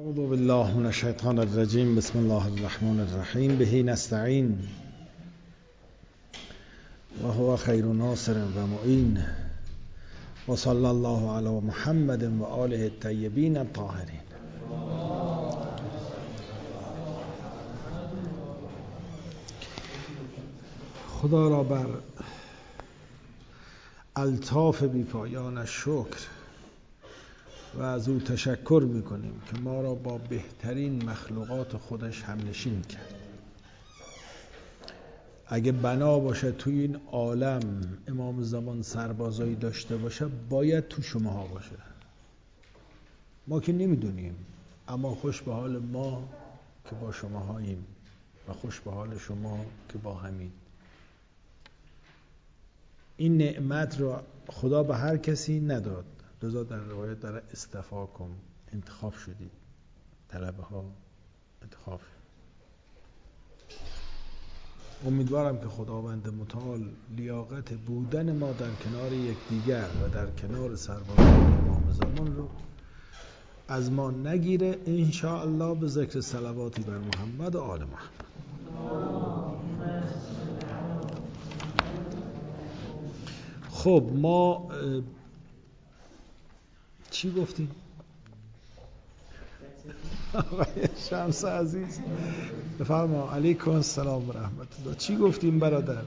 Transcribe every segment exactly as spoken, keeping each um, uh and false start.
اعوذ بالله من الشیطان الرجیم. بسم الله الرحمن الرحیم. به نستعین و هو خیر ناصر و معین و صلی الله علی محمد و آله الطیبین الطاهرین. خدا را بر الطاف بی پایان شکر و از او تشکر میکنیم که ما را با بهترین مخلوقات خودش همنشین کرد. اگه بنا باشه توی این عالم امام زمان سربازایی داشته باشه، باید تو شماها باشه. ما که نمیدونیم، اما خوش به حال ما که با شماهاییم و خوش به حال شما که با همین. این نعمت رو خدا به هر کسی نداد، لذا در روایت داره استفاکم، انتخاب شدید، طلبه ها انتخاب شد. امیدوارم که خداوند متعال لیاقت بودن ما در کنار یکدیگر و در کنار سربازان امام زمان رو از ما نگیره ان شاء الله، به ذکر صلواتی بر محمد و آل محمد. خب ما چی گفتیم؟ آقای شمس عزیز بفرما. علیکم السلام و رحمت الله. چی گفتیم برادر؟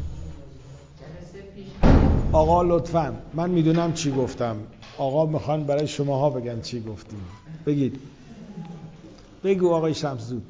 آقا لطفاً، من میدونم چی گفتم، آقا میخوان برای شماها بگن چی گفتیم. بگید، بگو آقای شمس زود.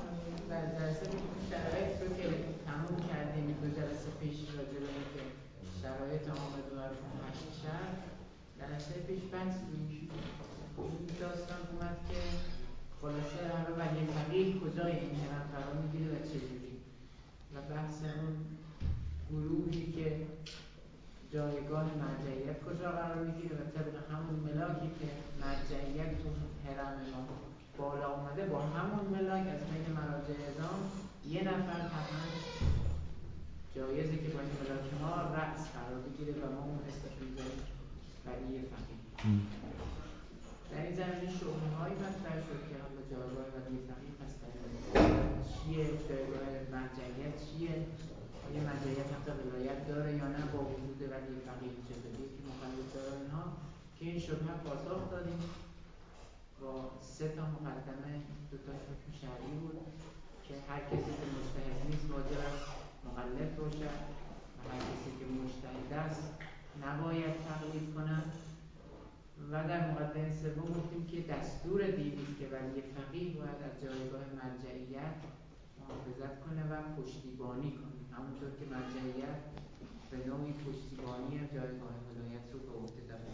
داستان اومد که خلاصه همه ولی فقیه کجای این هرم قرار میگیره و چجوری، و بحث اون گروهی که جایگاه مرجعیت کجا قرار میگیره و طبق همون ملاکی که مرجعیت تو هرم ما بالا اومده، با همون ملاک از بین مراجع اعظام یه نفر حتما جایزه که با این ملاک ما رأس قرار بگیره و ما اون اسمش میذاریم ولی فقیه. در این زمینه شبهه هایی مطرح شد که حالا جایگاه ولی فقیه پس چیه، جایگاه مرجعیت چیه، آیا مرجعیت حتی ولایت داره یا نه، با وجود ولی فقیه چطوری که مخالف داره اینها، که این شبهه پاسخ دادیم با سه تا مقدمه. دو تا حکم شرعی بود که هر کسی که مجتهد نیست واجب است مقلد باشد و هر کسی که مجتهد است نباید تقلید کند. و در مقدمه سوم گفتیم که دستور دینی است که ولی فقیه باید از جایگاه مرجعیت محافظت کنه و پشتیبانی کنه، همونطور که مرجعیت به نوعی پشتیبانی جایگاه ولایت رو به عهده داره.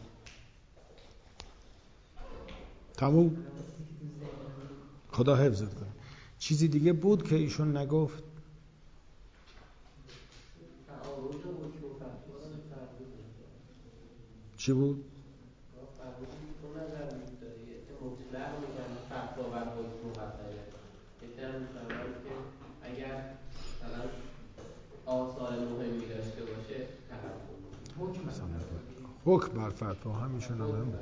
تموم. خدا حفظت کنه. چیزی دیگه بود که ایشون نگفت؟ چی بود؟ اگر مثلا آثار مهمی داشته باشه حکم بر فتوا همیشون هم.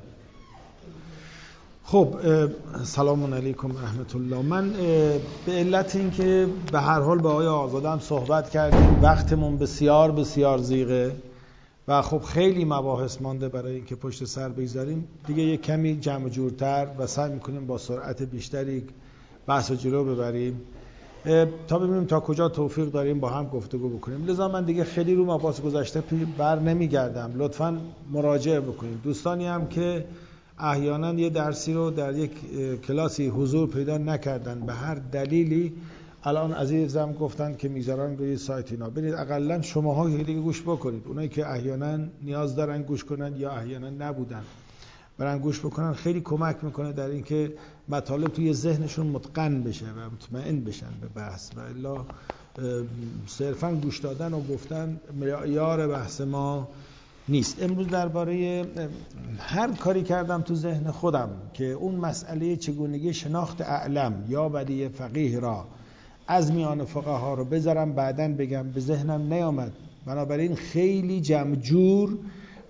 خب سلام علیکم رحمت الله. من به علت این که به هر حال با آقای آزاده هم صحبت کردیم، وقتمون بسیار بسیار ضیقه و خب خیلی مباحث مانده برای اینکه پشت سر بگذاریم دیگه، یک کمی جمع جورتر و سعی میکنیم با سرعت بیشتری بحث و جلو ببریم تا ببینیم تا کجا توفیق داریم با هم گفتگو بکنیم. لذا من دیگه خیلی رو مباحث گذشته بر نمیگردم، لطفاً مراجعه بکنید. دوستانی هم که احیانا یه درسی رو در یک کلاسی حضور پیدا نکردن به هر دلیلی، الان عزیزم گفتن که میذارن روی سایت اینا، برید اقلا شماها دیگه گوش بکنید. اونایی که احیانا نیاز دارن گوش کنن یا احیانا نبودن برن گوش بکنن، خیلی کمک میکنه در اینکه مطالب توی ذهنشون متقن بشه و مطمئن بشن به بحث، و الا صرفا گوش دادن و گفتن معیار بحث ما نیست. امروز درباره هر کاری کردم تو ذهن خودم که اون مسئله چگونگی شناخت اعلم یا ولی فقیه را از میان فقها رو بذارم بعدن بگم، به ذهنم نیامد. بنابراین خیلی جمع جور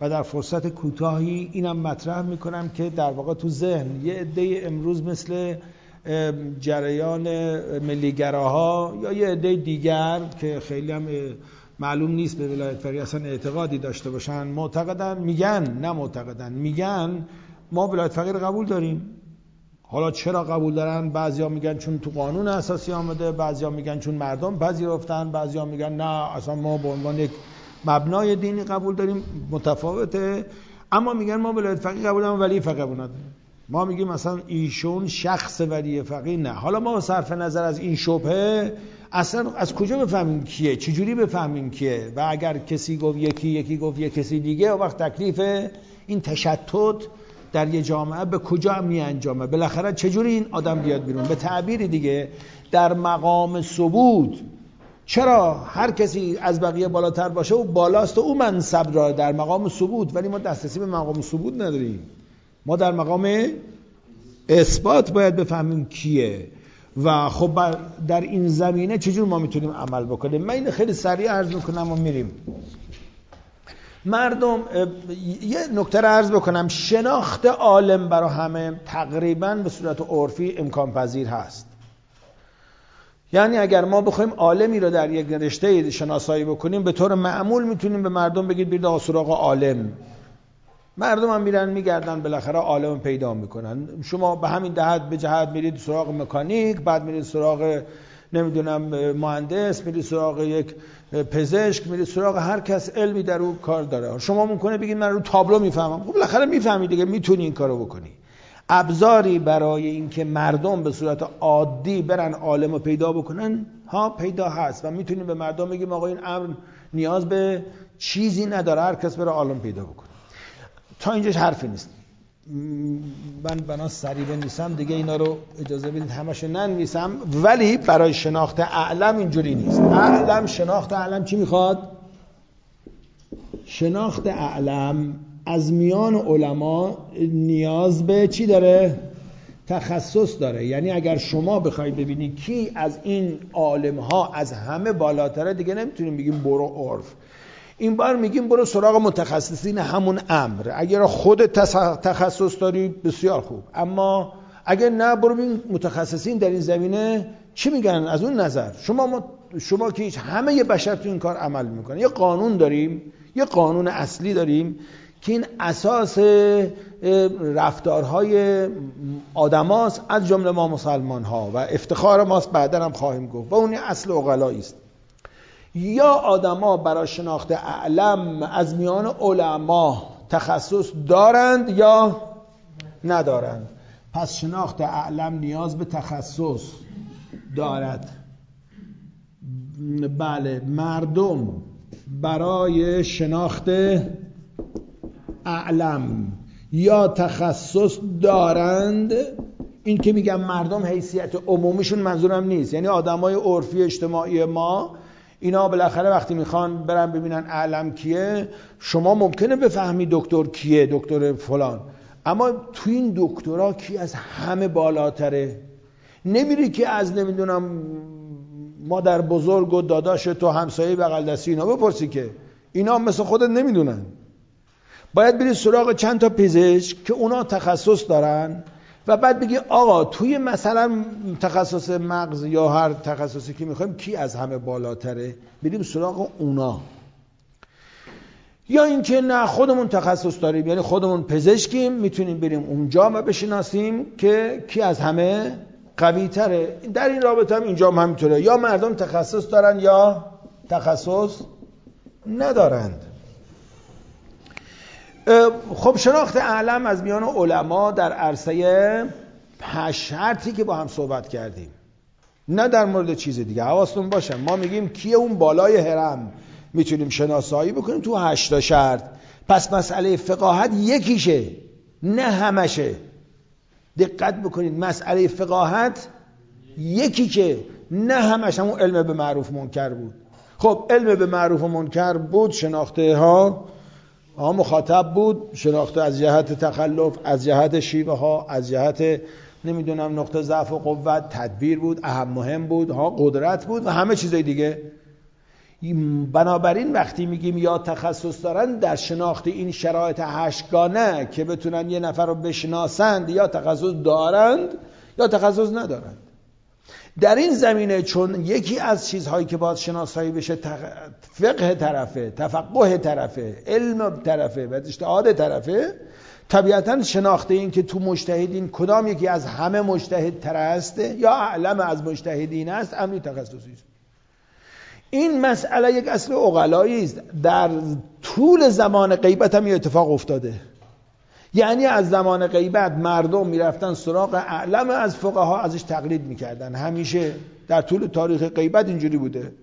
و در فرصت کوتاهی اینم مطرح میکنم که در واقع تو ذهن یه عده امروز مثل جریان ملیگراها یا یه عده دیگر که خیلی هم معلوم نیست به ولایت فقیه اصلا اعتقادی داشته باشن، معتقدن میگن نه معتقدن میگن ما ولایت فقیه رو قبول داریم. حالا چرا قبول دارن؟ بعضیا میگن چون تو قانون اساسی آمده، بعضیا میگن چون مردم پذیرفتن، بعضیا میگن نه اصلا ما به عنوان یک مبنای دینی قبول داریم. متفاوته. اما میگن ما ولایت فقیه قبول داریم ولی فقیه قبول نداریم. ما میگیم مثلا ایشون شخص ولی فقیه نه. حالا ما صرف نظر از این شبهه اصلا از کجا بفهمیم کیه، چجوری بفهمیم کیه؟ و اگر کسی گفت یکی، یکی گفت یک کسی دیگه، و وقت تکلیف این تشتت در یه جامعه به کجا می انجامه؟ بالاخره چجوری این آدم بیاد بیرون؟ به تعبیری دیگه در مقام ثبوت چرا هر کسی از بقیه بالاتر باشه و بالاست و او منصب را در مقام ثبوت، ولی ما دسترسی به مقام ثبوت نداریم. ما در مقام اثبات باید بفهمیم کیه. و خب در این زمینه چجور ما میتونیم عمل بکنیم؟ من این خیلی سریع عرض میکنم و میریم. مردم یه نکته رو عرض بکنم، شناخت عالم برای همه تقریبا به صورت عرفی امکان پذیر هست. یعنی اگر ما بخوایم عالمی رو در یک رشته شناسایی بکنیم، به طور معمول میتونیم به مردم بگید برید آقا سراغ عالم. مردم هم میرن میگردن بالاخره عالم پیدا میکنن. شما به همین جهت به جهت میرید سراغ مکانیک، بعد میرید سراغ نمیدونم مهندس، میرید سراغ یک پزشک، میرید سراغ هر کس علمی در اون کار داره. شما ممکنه بگید من رو تابلو میفهمم. خب بالاخره میفهمی دیگه، میتونی این کارو بکنی. ابزاری برای اینکه مردم به صورت عادی برن عالم رو پیدا بکنن ها پیدا هست و میتونیم به مردم بگیم آقا این امر نیاز به چیزی نداره، هر کس بره عالم پیدا بکنه. تا اینجاش حرفی نیست. من بنا سریع بنویسم دیگه، اینا رو اجازه بدید همشو ننویسم، ولی برای شناخت اعلم اینجوری نیست. اعلم شناخت اعلم چی میخواد؟ شناخت اعلم از میان علما نیاز به چی داره؟ تخصص داره. یعنی اگر شما بخوای ببینی کی از این عالم ها از همه بالاتره، دیگه نمیتونیم بگیم برو عرف. این بار میگیم برو سراغ متخصصین همون امر. اگر خود تخصص داری بسیار خوب، اما اگر نه برو ببین متخصصین در این زمینه چی میگن از اون نظر. شما شما که هیچ همه ی بشر تو این کار عمل میکنه. یه قانون داریم، یه قانون اصلی داریم که این اساس رفتارهای آدماست، از جمله ما مسلمان ها، و افتخار ماست بعداً هم خواهیم گفت، و اون اصل عقلایی است. یا آدما برای شناخت اعلم از میان علما تخصص دارند یا ندارند. پس شناخت اعلم نیاز به تخصص دارد. بله، مردم برای شناخت اعلم یا تخصص دارند. این که میگم مردم حیثیت عمومیشون منظورم نیست، یعنی آدمای عرفی اجتماعی ما، اینا بالاخره وقتی میخوان برن ببینن اعلم کیه، شما ممکنه بفهمی دکتر کیه، دکتر فلان، اما تو این دکترها کی از همه بالاتره؟ نمیری که از نمیدونم مادر بزرگ و داداش تو همسایه بغل دستی اینا بپرسی، که اینا مثل خودت نمیدونن. باید بری سراغ چند تا پزشک که اونا تخصص دارن و بعد بگی آقا توی مثلا تخصص مغز یا هر تخصصی که میخوایم کی از همه بالاتره، بریم سراغ اونا. یا اینکه نه خودمون تخصص داریم، یعنی خودمون پزشکیم، میتونیم بریم اونجا و بشناسیم که کی از همه قوی تره. در این رابطه هم اینجا هم همینطوره، یا مردم تخصص دارن یا تخصص ندارند. خب شناخت اعلم از میان علما در عرصه شرطی که با هم صحبت کردیم، نه در مورد چیز دیگه. حواستون باشه ما میگیم کیه اون بالای هرم، میتونیم شناسایی بکنیم تو هشتا شرط. پس مسئله فقاهت یکیشه نه همشه. دقت بکنید، مسئله فقاهت یکی که نه همش همون علم به معروف منکر بود. خب علم به معروف و منکر بود، شناخته ها ها مخاطب بود، شناخته از جهت تخلف، از جهت شیوه ها، از جهت نمیدونم نقطه ضعف و قوت، تدبیر بود، اهم مهم بود ها، قدرت بود و همه چیزای دیگه. بنابراین وقتی میگیم یا تخصص دارن در شناخت این شرایط هشتگانه که بتونن یه نفر رو بشناسند، یا تخصص دارند یا تخصص ندارند. در این زمینه چون یکی از چیزهایی که باید شناسایی بشه فقه طرفه، تفقه طرفه، علم طرفه و اجتهاد طرفه، طبیعتاً شناخته این که تو مجتهدین کدام یکی از همه مجتهد تر است یا اعلم از مجتهدین است، امری تخصصی است. این مسئله یک اصل عقلایی است. در طول زمان غیبت هم اتفاق افتاده. یعنی از زمان غیبت مردم میرفتن سراغ اعلم از فقها، ازش تقلید میکردن. همیشه در طول تاریخ غیبت اینجوری بوده.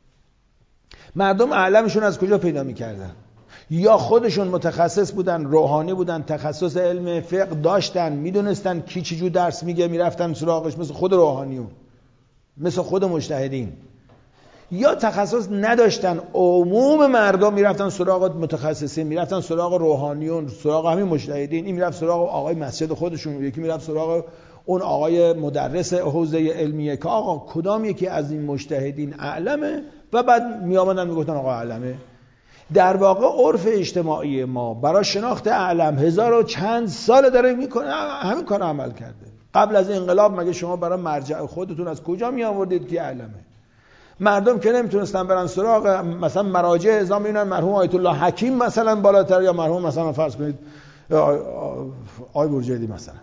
مردم اعلمشون از کجا پیدا میکردن؟ یا خودشون متخصص بودن، روحانی بودن، تخصص علم فقه داشتن، میدونستن کی چجور درس میگه، میرفتن سراغش، مثل خود روحانیون، مثل خود مجتهدین. یا تخصص نداشتن، عموم مردم میرفتن سراغ متخصصین، میرفتن سراغ روحانیون، سراغ همین مجتهدین. این میرفت سراغ آقای مسجد خودشون، یکی میرفت سراغ اون آقای مدرس حوزه علمیه که آقا کدام یکی از این مجتهدین اعلمه، و بعد میآمدن میگفتن آقا اعلمه. در واقع عرف اجتماعی ما برای شناخت اعلم هزار و چند سال داره میکنه، همین کار عمل کرده. قبل از انقلاب مگه شما برای مرجع خودتون از کجا می آوردید که اعلمه؟ مردم که نمیتونستن برن سراغ مثلا مراجع اعظام ببینن مرحوم آیت الله حکیم مثلا بالاتر، یا مرحوم مثلا فرض کنید آی برجیدی مثلا.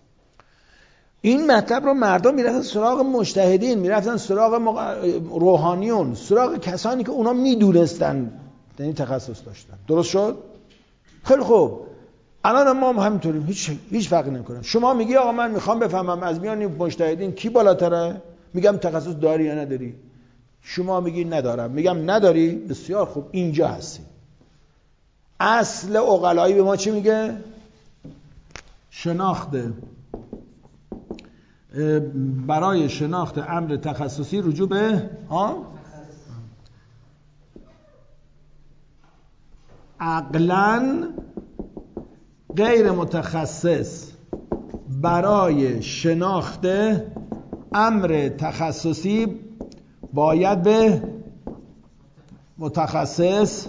این مطلب رو مردم میرفتن سراغ مجتهدین، میرفتن سراغ روحانیون، سراغ کسانی که اونا میدونستن، یعنی تخصص داشتن. درست شد؟ خیلی خوب. الان ما هم همینطوریم، هیچ هیچ فرقی نمیکنه. شما میگی آقا من میخوام بفهمم از میان مجتهدین کی بالاتره، میگم تخصص داری یا نداری. شما میگی ندارم، میگم نداری، بسیار خوب، اینجا هستی. اصل عقلایی به ما چی میگه؟ شناخت برای شناخت امر تخصصی رجوع به ها عقلاً غیر متخصص برای شناخت امر تخصصی باید به متخصص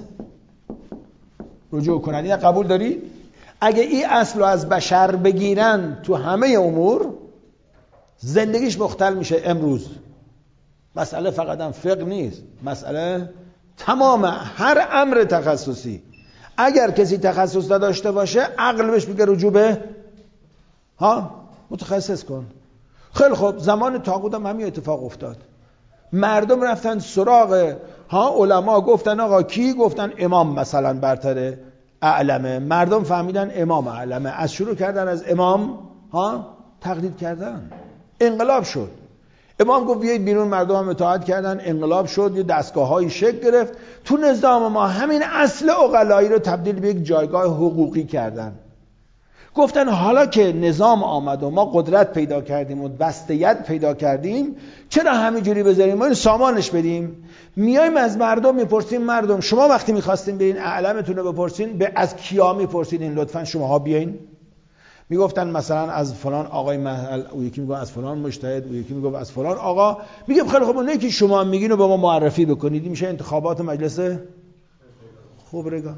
رجوع کنن. این قبول داری؟ اگه این اصل رو از بشر بگیرن تو همه امور، زندگیش مختل میشه. امروز مسئله فقط هم فقه نیست، مسئله تمام هر امر تخصصی. اگر کسی تخصص نداشته باشه، عقل بهش میگه رجوع به ها متخصص کن. خیلی خوب، زمان طاغوت هم همین اتفاق افتاد. مردم رفتن سراغ ها علما، گفتن آقا کی؟ گفتن امام مثلا برتره، اعلمه. مردم فهمیدن امام اعلمه، از شروع کردن از امام ها تقلید کردن. انقلاب شد. امام گفت بیایید بیرون، مردم هم اطاعت کردن، انقلاب شد، یه دستگاه‌های شکل گرفت. تو نظام ما همین اصل عقلایی رو تبدیل به یک جایگاه حقوقی کردن. گفتن حالا که نظام آمد و ما قدرت پیدا کردیم و بسته‌یت پیدا کردیم، چرا همینجوری بذاریم ما این سامانش بدیم؟ میایم از مردم میپرسیم، مردم شما وقتی میخواستین برین اعلمتون رو بپرسین، به از کیا میپرسین این لطفاً شماها بیاین؟ میگفتن مثلا از فلان آقای محل، او یکی میگه از فلان مجتهد، او یکی میگه از فلان آقا. میگم خیلی خب اونایی که شما میگین رو به ما معرفی بکنید. میشه انتخابات مجلس خبرگان.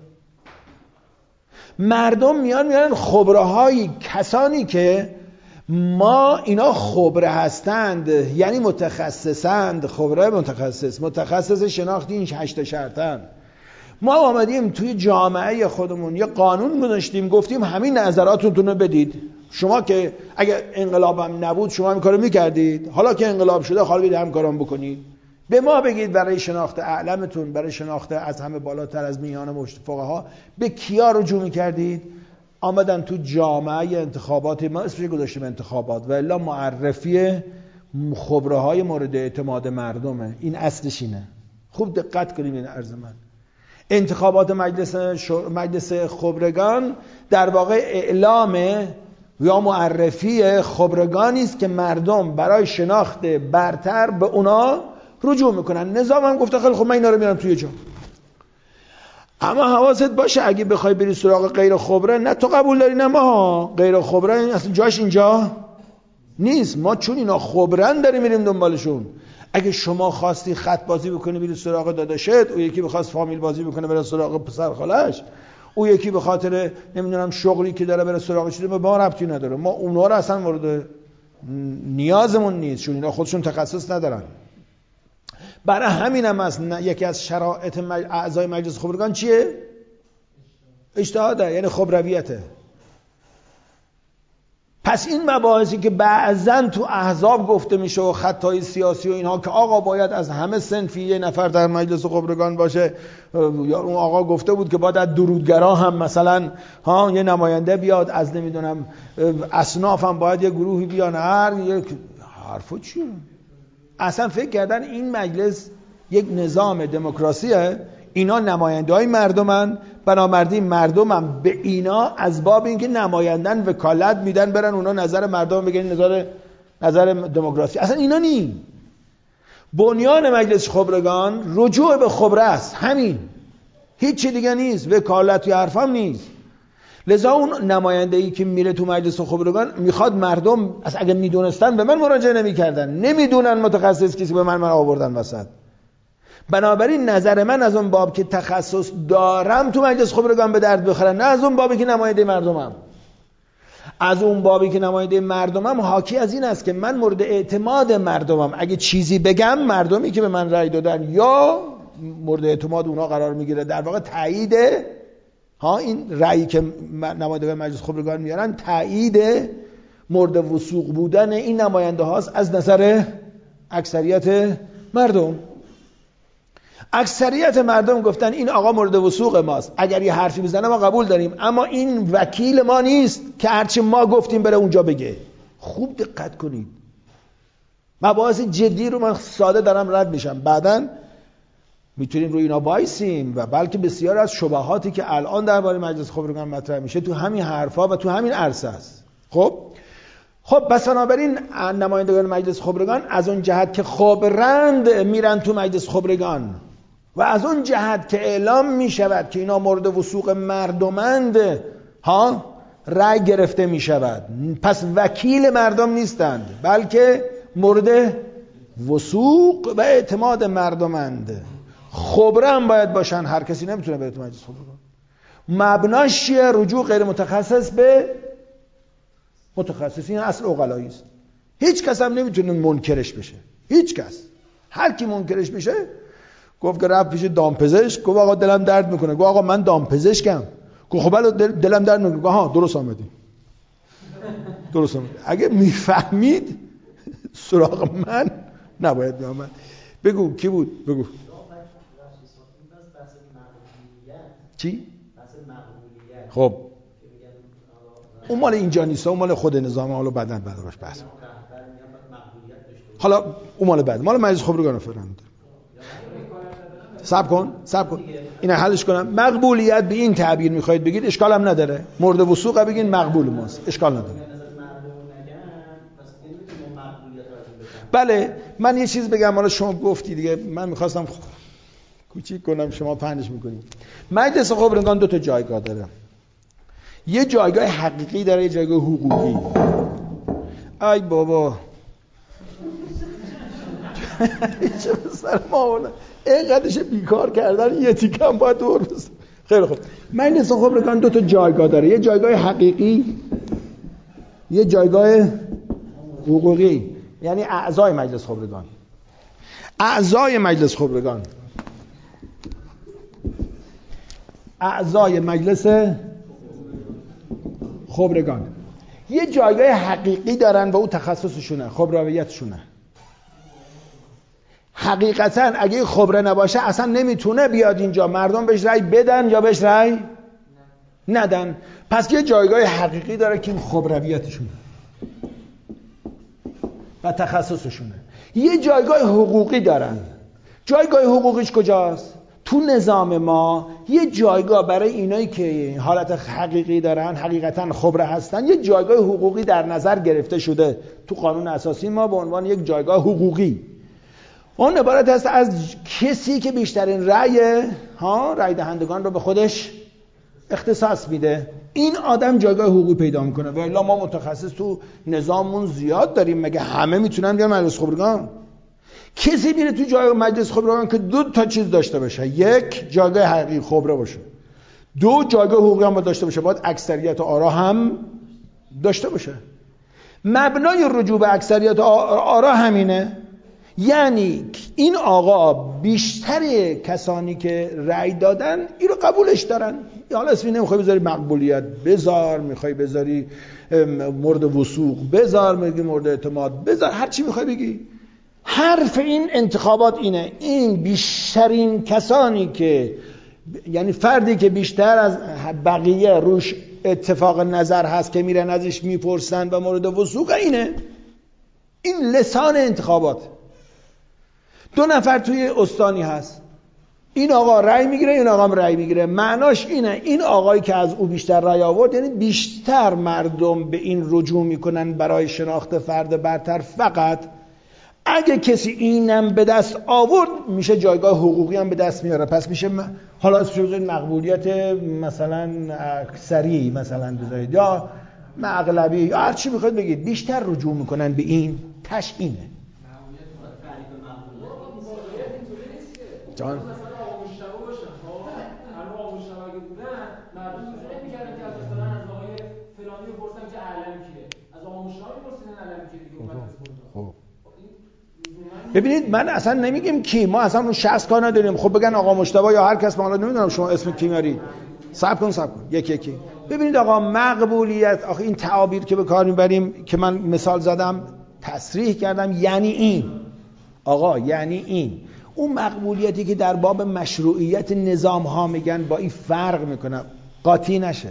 مردم میان میان خبرهایی، کسانی که ما اینا خبره هستند، یعنی متخصصند. خبره متخصص، متخصص شناختی این هشت شرطن. ما آمدیم توی جامعه خودمون یه قانون گذاشتیم، گفتیم همین نظراتتون رو بدید. شما که اگه انقلابم نبود شما این کارو میکردید، حالا که انقلاب شده حالا بیاید هم کارام بکنید. به ما بگید برای شناخت اعلمتون، برای شناخت از همه بالاتر از میان فقها، به کیا رجوع میکردید؟ آمدن تو جامعه انتخابات، ما اسمش گذاشتیم انتخابات، و الا معرفی خبره های مورد اعتماد مردمه. این اصلش اینه. خوب دقت کنیم این عرض من. انتخابات مجلس شور... مجلس خبرگان در واقع اعلام یا معرفی خبرگانی است که مردم برای شناخت برتر به اونا رجوع میکنن. نظام هم گفته خیلی خب من اینا رو میارم توی جا. اما حواست باشه اگه بخوای بری سراغ غیر خبره، نه تو قبول داری نه ما. غیر خبره اصلا جاش اینجا نیست. ما چون اینا خبرن داریم میریم دنبالشون. اگه شما خواستی خط بازی بکنی بری سراغ داداشت، او یکی بخواست فامیل بازی بکنه بره سراغ پسر خالش، او یکی به خاطر نمیدونم شغلی که داره بره سراغ چیزی، به ما ربطی نداره. ما اونها رو اصلا مورد نیازمون نیست، چون اینا خودشون تخصص ندارن. برای همین هم از یکی از شرایط مج... اعضای مجلس خبرگان چیه؟ اجتهاده، یعنی خبرویته. پس این مباحثی که بعضن تو احزاب گفته میشه و خطای سیاسی و اینها که آقا باید از همه صنفی یه نفر در مجلس خبرگان باشه، یا اون آقا گفته بود که باید از درودگرا هم مثلا ها یه نماینده بیاد، از نمیدونم اصناف هم باید یه گروهی بیان، هر یک حرفو چیه؟ اصلا فکر کردن این مجلس یک نظام دموکراسیه، اینا نماینده های مردمن، بنابراین مردم هم به اینا از باب اینکه نمایندن وکالت میدن برن اونا نظر مردم بگن، نظر نظر دموکراسی. اصلا اینا نی. بنیان مجلس خبرگان رجوع به خبره است، همین، هیچ چی دیگه نیست، وکالت یا حرف هم نیست. لذا اون نماینده‌ای که میره تو مجلس خبرگان میخواد مردم از اگه میدونستن به من مراجعه نمیکردن، نمیدونن متخصص کسی به من من آوردن وسط. بنابراین نظر من از اون باب که تخصص دارم تو مجلس خبرگان به درد بخوره، نه از اون بابی که نماینده مردمم. از اون بابی که نماینده مردمم حاکی از این است که من مورد اعتماد مردمم، اگه چیزی بگم مردمی که به من رأی دادن یا مورد اعتماد اونا قرار میگیره، در واقع تایید ها این رأیی که نماینده مجلس خبرگان میارن تایید مورد وثوق بودن این نماینده هاست از نظر اکثریت مردم. اکثریت مردم گفتن این آقا مورد وثوق ماست، اگر یه حرفی بزنه ما قبول داریم، اما این وکیل ما نیست که هرچی ما گفتیم بره اونجا بگه. خوب دقت کنید، مباحث جدی رو من ساده دارم رد میشم، بعدن میتونیم روی اینا وایسیم و بلکه بسیار از شبهاتی که الان درباره مجلس خبرگان مطرح میشه تو همین حرفا و تو همین عرصه است. خب خب بس بنابراین نمایندگان مجلس خبرگان از اون جهت که خبرند میرن تو مجلس خبرگان و از اون جهت که اعلام میشود که اینا مورد وثوق مردمند ها رأی گرفته میشود، پس وکیل مردم نیستند بلکه مورد وثوق و اعتماد مردمند. خبره هم باید باشن، هر کسی نمیتونه بره تو مجلس خبرگان. مبناش چیه؟ رجوع غیر متخصص به متخصص. این اصل عقلایی است، هیچ کس هم نمیتونه منکرش بشه، هیچ کس. هر کی منکرش بشه گفت که رفت پیش دامپزشک، گفت آقا دلم درد میکنه، گفت آقا من دامپزشکم، گفت خب دل دلم درد میکنه، گفت ها درست آمدی درست آمدی. اگه میفهمید سراغ من نباید میامد. بگو کی بود؟ بگو چی؟ خب اون مال اینجا نیست، اون مال خود نظام، حالا بعداً بعد باش بحث. حالا اون مال بعد، مال مجلس خبرگان فعلا. صبر کن صبر کن اینا حلش کنم. مقبولیت به این تعبیر میخواید بگید اشکال هم نداره، مورد وثوق بگین مقبول ماست، اشکال نداره. بله من یه چیز بگم، حالا شما گفتی دیگه، من میخواستم کوچیک کنم شما پهنش میکنید. مجلس خبرگان دو تا جایگاه داره، یه جایگاه حقیقی داره، یه جایگاه حقوقی. ای بابا چه بسر ما اینقدرش بیکار کردن، یه تیکه هم باید دور بزن. خیلی خوب، مجلس خبرگان دو تا جایگاه داره، یه جایگاه حقیقی، یه جایگاه حقوقی. یعنی اعضای مجلس خبرگان، اعضای مجلس خبرگان اعضای مجلس خبرگان یه جایگاه حقیقی دارن و اون تخصصشونه، خبرویتشونه. حقیقتا اگه خبره نباشه اصلا نمیتونه بیاد اینجا، مردم بهش رأی بدن یا بهش رأی ندن. پس یه جایگاه حقیقی داره که خبرویتشونه و تخصصشونه. یه جایگاه حقوقی دارن. جایگاه حقوقیش کجاست؟ تو نظام ما یه جایگاه برای اینایی که حالت حقیقی دارن، حقیقتا خبره هستن، یه جایگاه حقوقی در نظر گرفته شده تو قانون اساسی ما به عنوان یک جایگاه حقوقی. اون عبارت است از کسی که بیشترین رأی ها رأی دهندگان رو به خودش اختصاص میده. این آدم جایگاه حقوقی پیدا میکنه. و الا ما متخصص تو نظاممون زیاد داریم، مگه همه میتونن بیان مجلس خبرگان؟ کسی میره تو جای مجلس خبرگان که دو تا چیز داشته باشه، یک جایگاه حقیقی خبره باشه، دو جایگاه حقوقی هم داشته باشه، باید اکثریت آرا هم داشته باشه. مبنای رجوع به اکثریت آرا همینه، یعنی این آقا بیشتر کسانی که رأی دادن این رو قبولش دارن. حالا اسمی نمیخوای بذاری مقبولیت بذار، میخوای بذاری مورد وثوق بذار، میگی مورد اعتماد بذار، هر چی میخوای بگی. حرف این انتخابات اینه، این بیشترین کسانی که یعنی فردی که بیشتر از بقیه روش اتفاق نظر هست که میرن ازش میپرسن و مورد وثوق اینه. این لسان انتخابات. دو نفر توی استانی هست، این آقا رأی میگیره، این آقا هم رأی میگیره. معناش اینه این آقایی که از او بیشتر رأی آورد، یعنی بیشتر مردم به این رجوع میکنن برای شناخت فرد برتر. فقط اگه کسی اینم به دست آورد میشه جایگاه حقوقی هم به دست میاره، پس میشه م... حالا اسمش بذارید مقبولیت مثلا اکثری مثلا بذارید یا اغلبی یا هر چی میخواید بگید، بیشتر رجوع میکنن به این. تش اینه جان. ببینید من اصلا نمیگیم کی، ما اصلا اون شخص کار نداریم. خب بگن آقا مجتبی یا هر کس، ما حالا نمیدونم شما اسم کی میاری، صبر کن صبر کن یکی یکی. ببینید آقا مقبولیت، آخه این تعابیر که به کار میبریم که من مثال زدم تصریح کردم، یعنی این آقا، یعنی این. اون مقبولیتی که در باب مشروعیت نظام ها میگن با این فرق میکنه، قاطی نشه.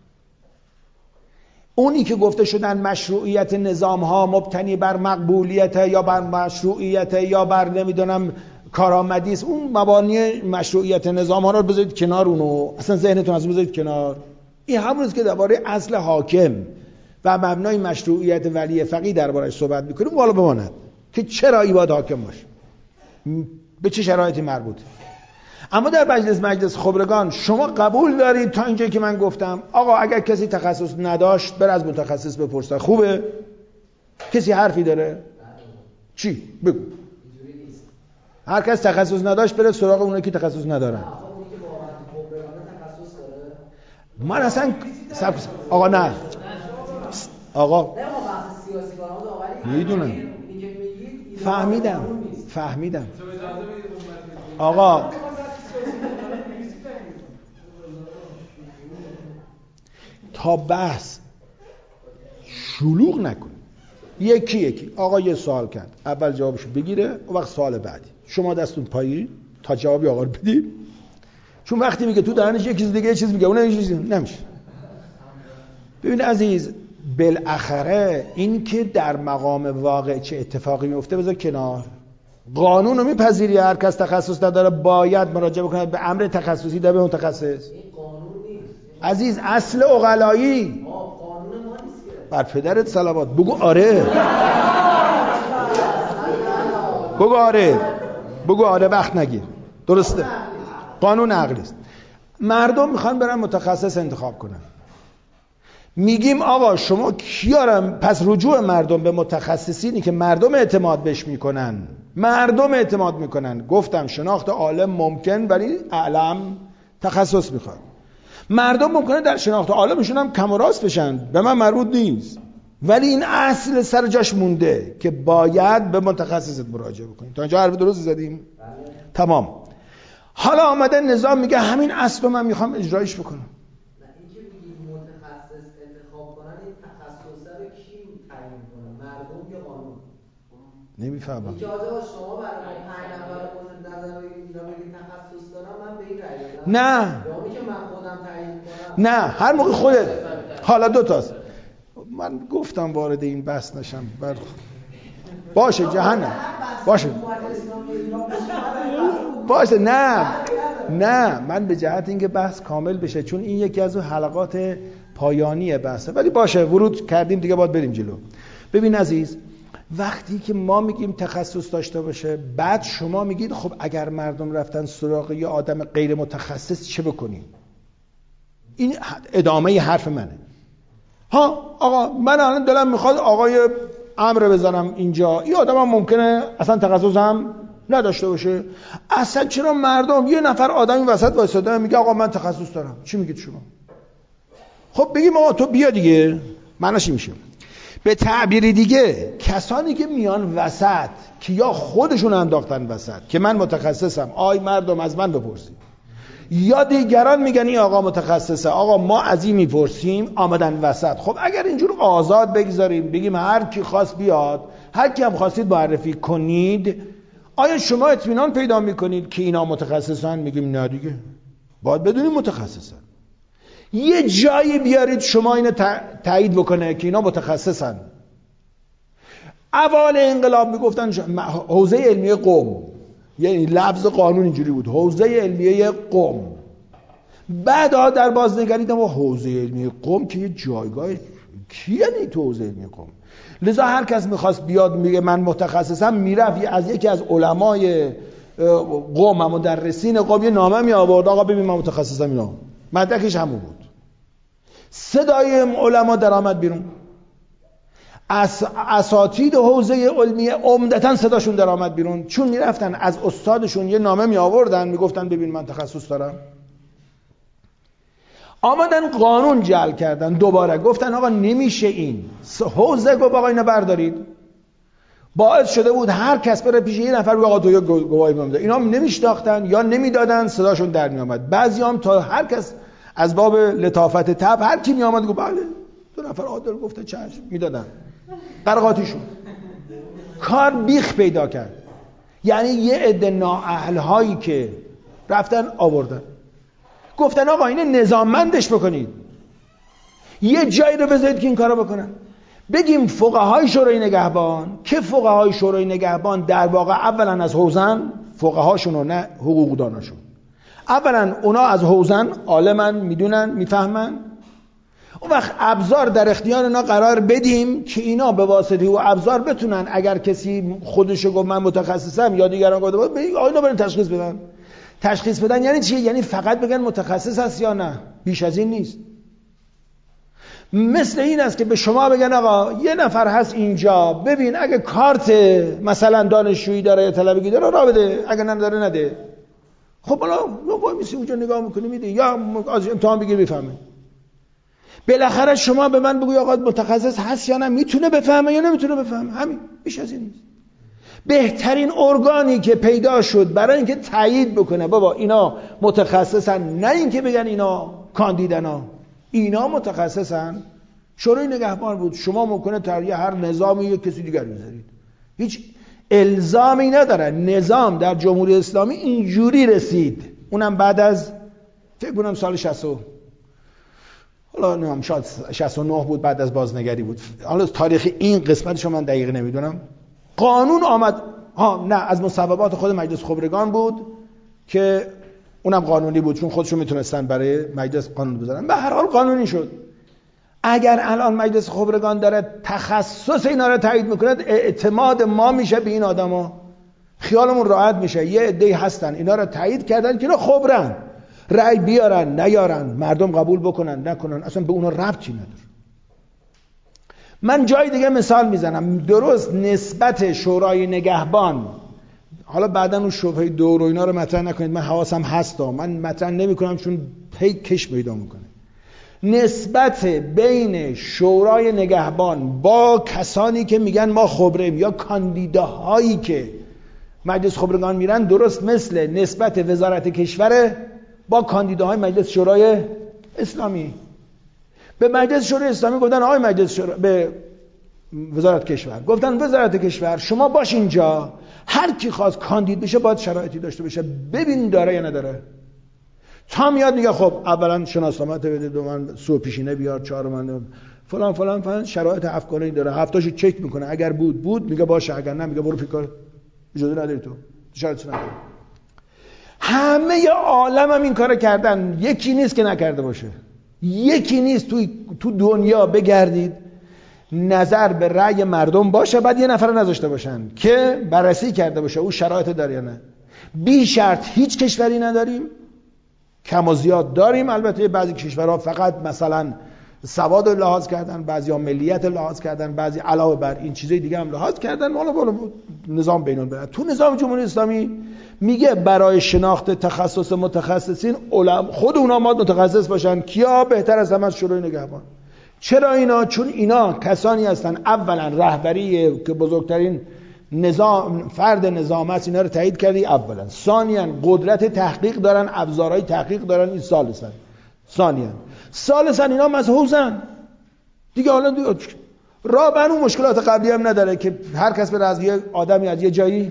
اونی که گفته شدن مشروعیت نظام ها مبتنی بر مقبولیت یا بر مشروعیت یا بر نمیدونم کارآمدی است، اون مبانی مشروعیت نظام ها رو بذارید کنار، اونو اصلا ذهنتون از بذارید کنار. این همونیست که درباره اصل حاکم و مبنای مشروعیت ولی فقیه درباره‌اش صحبت میکنیم. والا بماند که چرا این باید حاکم باشه، به چه شرایطی مربوطه. اما در مجلس مجلس خبرگان شما قبول دارید تا اینجایی که من گفتم آقا اگر کسی تخصص نداشت بر از متخصص بپرسه، خوبه؟ کسی حرفی داره؟ چی؟ بگو. هر کس تخصص نداشت بره سراغ اونایی که تخصص ندارن. من اصلا آقا نه آقا میدونم، فهمیدم فهمیدم آقا تا بحث شلوغ نکن، یکی یکی آقا یه سوال کرد، اول جوابشو بگیره و وقت سوال بعدی شما دستون پایی تا جوابی آقا رو بدید، چون وقتی میگه تو دهنش یه چیز دیگه یه چیز میگه اون یه چیز نمیشه. ببین عزیز، بالاخره این که در مقام واقع چه اتفاقی میفته بذار کنار. قانون رو میپذیری هر کس تخصص نداره باید مراجعه بکنه به امر تخصصی در به متخصص. این قانون نیست عزیز، اصل عقلایی. ما قانون ما نیست. بر پدرت صلوات بگو آره. بگو آره. بگو آره، وقت نگیر. درسته. قانون عقلی است. مردم میخوان برن متخصص انتخاب کنن. میگیم آقا شما کیارم؟ پس رجوع مردم به متخصصینی که مردم اعتماد بهش میکنن، مردم اعتماد میکنن. گفتم شناخت عالم ممکن ولی اعلم تخصص میخواد. مردم ممکنه در شناخت عالمشون هم کم و راست بشن، به من مربوط نیست، ولی این اصل سر جاش مونده که باید به متخصصت مراجعه بکنیم. تا اینجا حرف درست زدیم؟ تمام. حالا آمده نظام میگه همین اصل رو من میخوام اجرایش بکنم. نمیفهمم. اجازه شما برای پنج نفر مورد نظر بگید بگید تخصص دارم، من به این رأی دادم. نه. یا اونی که من خودم تعیین کنم. نه، هر موقع خودت. حالا دو تاست. من گفتم وارد این بحث نشم. بر... باشه جهنم. باشه. باشه نه. نه، من به جهت اینکه بحث کامل بشه، چون این یکی از اون حلقات پایانی بحثه. ولی باشه، ورود کردیم دیگه، باید بریم جلو. ببین عزیز، وقتی که ما میگیم تخصص داشته باشه، بعد شما میگید خب اگر مردم رفتن سراغ یه آدم غیر متخصص چه بکنیم؟ این ادامه ی حرف منه. ها آقا من الان دلم میخواد آقای امر بزنم اینجا، این آدم هم ممکنه اصلا تخصص هم نداشته باشه. اصلا چرا مردم یه نفر آدمی وسط وایساده میگه آقا من تخصص دارم، چی میگید شما؟ خب بگیم آقا تو بیا دیگه، معناش میشه به تعبیری دیگه کسانی که میان وسط که یا خودشون انداختن وسط که من متخصصم، آی مردم از من بپرسید، یا دیگران میگن این آقا متخصصه، آقا ما از این میپرسیم، آمدن وسط. خب اگر اینجور آزاد بگذاریم بگیم هر کی خواست بیاد، هر کی هم خواستید معرفی کنید، آیا شما اطمینان پیدا میکنید که اینا متخصصن؟ میگیم نه دیگه، باید بدونیم متخصصن. یه جایی بیارید شما اینو تایید بکنه که اینا متخصصن. اول انقلاب میگفتن حوزه علمیه قم، یعنی لفظ قانون اینجوری بود، حوزه علمیه قم. بعدها در بازنگری دیدم حوزه علمیه قم که یه جایگاه کی، یعنی تو حوزه علمیه قم؟ لذا هر کس میخواست بیاد میگه من متخصصم، میرفت از یکی از علمای قم و مدرسین قم یه نامه می آورد، آقا ببین من متخصصم، اینا مدرکش همون بود. صدای علما در آمد بیرون، اس... اساتید حوزه علمیه عمدتاً صداشون در آمد بیرون، چون میرفتن از استادشون یه نامه می آوردن میگفتن ببین من تخصص دارم. آمدن قانون جعل کردن، دوباره گفتن آقا نمیشه این حوزه، گفت آقا اینو بردارید. باعث شده بود هر کس بره پیش یه نفر بگه آقا تو یه گواهی بده. اینا نمیشناختن یا نمیدادن، صداشون در می آمد. بعضیام تا هر کس از باب لطافت طبع هر کی می آمد گفت بله دو نفر عادل گفته چشم، میدادن قرقاتیشون. کار بیخ پیدا کرد. یعنی یه عده نااهل هایی که رفتن آوردن گفتن آقا اینه نظاممندش بکنید، یه جایی رو بذارید که این کارو بکنن. بگیم فقهای شورای نگهبان، که فقهای شورای نگهبان در واقع اولا از حوزن، فقهاشون و نه حقوقداناشون، اولا اونا از حوزن، عالمن، میدونن، میفهمن. اون وقت ابزار در اختیار اینا قرار بدیم که اینا به واسطه و ابزار بتونن، اگر کسی خودشو گفت من متخصصم یا دیگران گفته بود، اینا برن تشخیص بدن. تشخیص بدن یعنی چی؟ یعنی فقط بگن متخصص هست یا نه، بیش از این نیست. مثل این است که به شما بگن آقا یه نفر هست اینجا، ببین اگه کارت مثلا دانشجویی داره یا طلبگی داره را بده، اگه نداره نده. خب حالا وای میسی اونجا نگاه میکنی میده، یا از امتحان بگیر بفهمه. بالاخره شما به من بگوی آقا متخصص هست یا نه، میتونه بفهمه یا نمیتونه بفهمه، همین، بیش از این نیست. بهترین ارگانی که پیدا شد برای اینکه تایید بکنه بابا اینا متخصصن، نه اینکه بگن اینا کاندیدنا، اینا متخصصن، شورای نگهبان بود. شما ممکنه تغییر هر نظامی یک کسی دیگر بذارید، هیچ الزامی نداره. نظام در جمهوری اسلامی اینجوری رسید، اونم بعد از فکر کنم سال شصت، حالا نمیدونم شاید شصت و نه بود، بعد از بازنگری بود. حالا تاریخ این قسمتشو من دقیق نمیدونم. قانون آمد، ها نه از مصوبات خود مجلس خبرگان بود که اونم قانونی بود، چون خودشون میتونستن برای مجلس قانون بذارن. به هر حال قانونی شد. اگر الان مجلس خبرگان داره تخصص اینا رو تایید میکنه، اعتماد ما میشه به این آدما، خیالمون راحت میشه. یه عده‌ای هستن اینا رو تایید کردن که اینا خبرن، رأی بیارن نیارن، مردم قبول بکنن نکنن، اصلا به اونا ربطی نداره. من جای دیگه مثال میزنم، درست نسبت شورای نگهبان، حالا بعدن اون شبهه دور و اینا رو مطرح نکنید، من حواسم هست، من مطرح نمیکنم چون پی کش پیدا میکنه. نسبت بین شورای نگهبان با کسانی که میگن ما خبریم یا کاندیداهایی که مجلس خبرگان میرن، درست مثل نسبت وزارت کشور با کاندیداهای مجلس شورای اسلامی. به مجلس شورای اسلامی گفتن آقای مجلس شورای، به وزارت کشور گفتن وزارت کشور شما باش اینجا، هر کی خواست کاندید بشه باید شرایطی داشته باشه، ببین داره یا نداره. تا میاد میگه خب اولا شناسنامه بده، دوم سو پیشینه بیار، چهارم فلان فلان فلان شرایط افکاری داره، هفتاشو چک میکنه، اگر بود بود میگه باشه، اگر نه میگه برو پیکار، اجازه نداری تو، شرایطی نداری. همه عالم هم این کارو کردن، یکی نیست که نکرده باشه، یکی نیست. تو تو دنیا بگردید نظر به رأی مردم باشه، بعد یه نفر نذاشته باشن که بررسی کرده باشه او شرایط داره یا نه. بی شرط هیچ کشوری نداریم، کم و زیاد داریم. البته بعضی کشورها فقط مثلا سواد رو لحاظ کردن، بعضیا ملیت رو لحاظ کردن، بعضی علاوه بر این چیزای دیگه هم لحاظ کردن. حالا بالا نظام بین الملل تو نظام جمهوری اسلامی میگه برای شناخت تخصص متخصصین علما خود اونا ما متخصص باشن. کیا بهتر از همه؟ شورای نگهبان. چرا اینا؟ چون اینا کسانی هستن اولا رهبری که بزرگترین نظام فرد نظام است، اینا رو تایید کردی اولا. ثانیا قدرت تحقیق دارن، ابزارهای تحقیق دارن، این ثالثا. ثانیا ثالثا اینا مزحوزن دیگه. حالا دیگه راه بر اون مشکلات قبلی هم نداره که هر کس بره از یه آدمی از یه جایی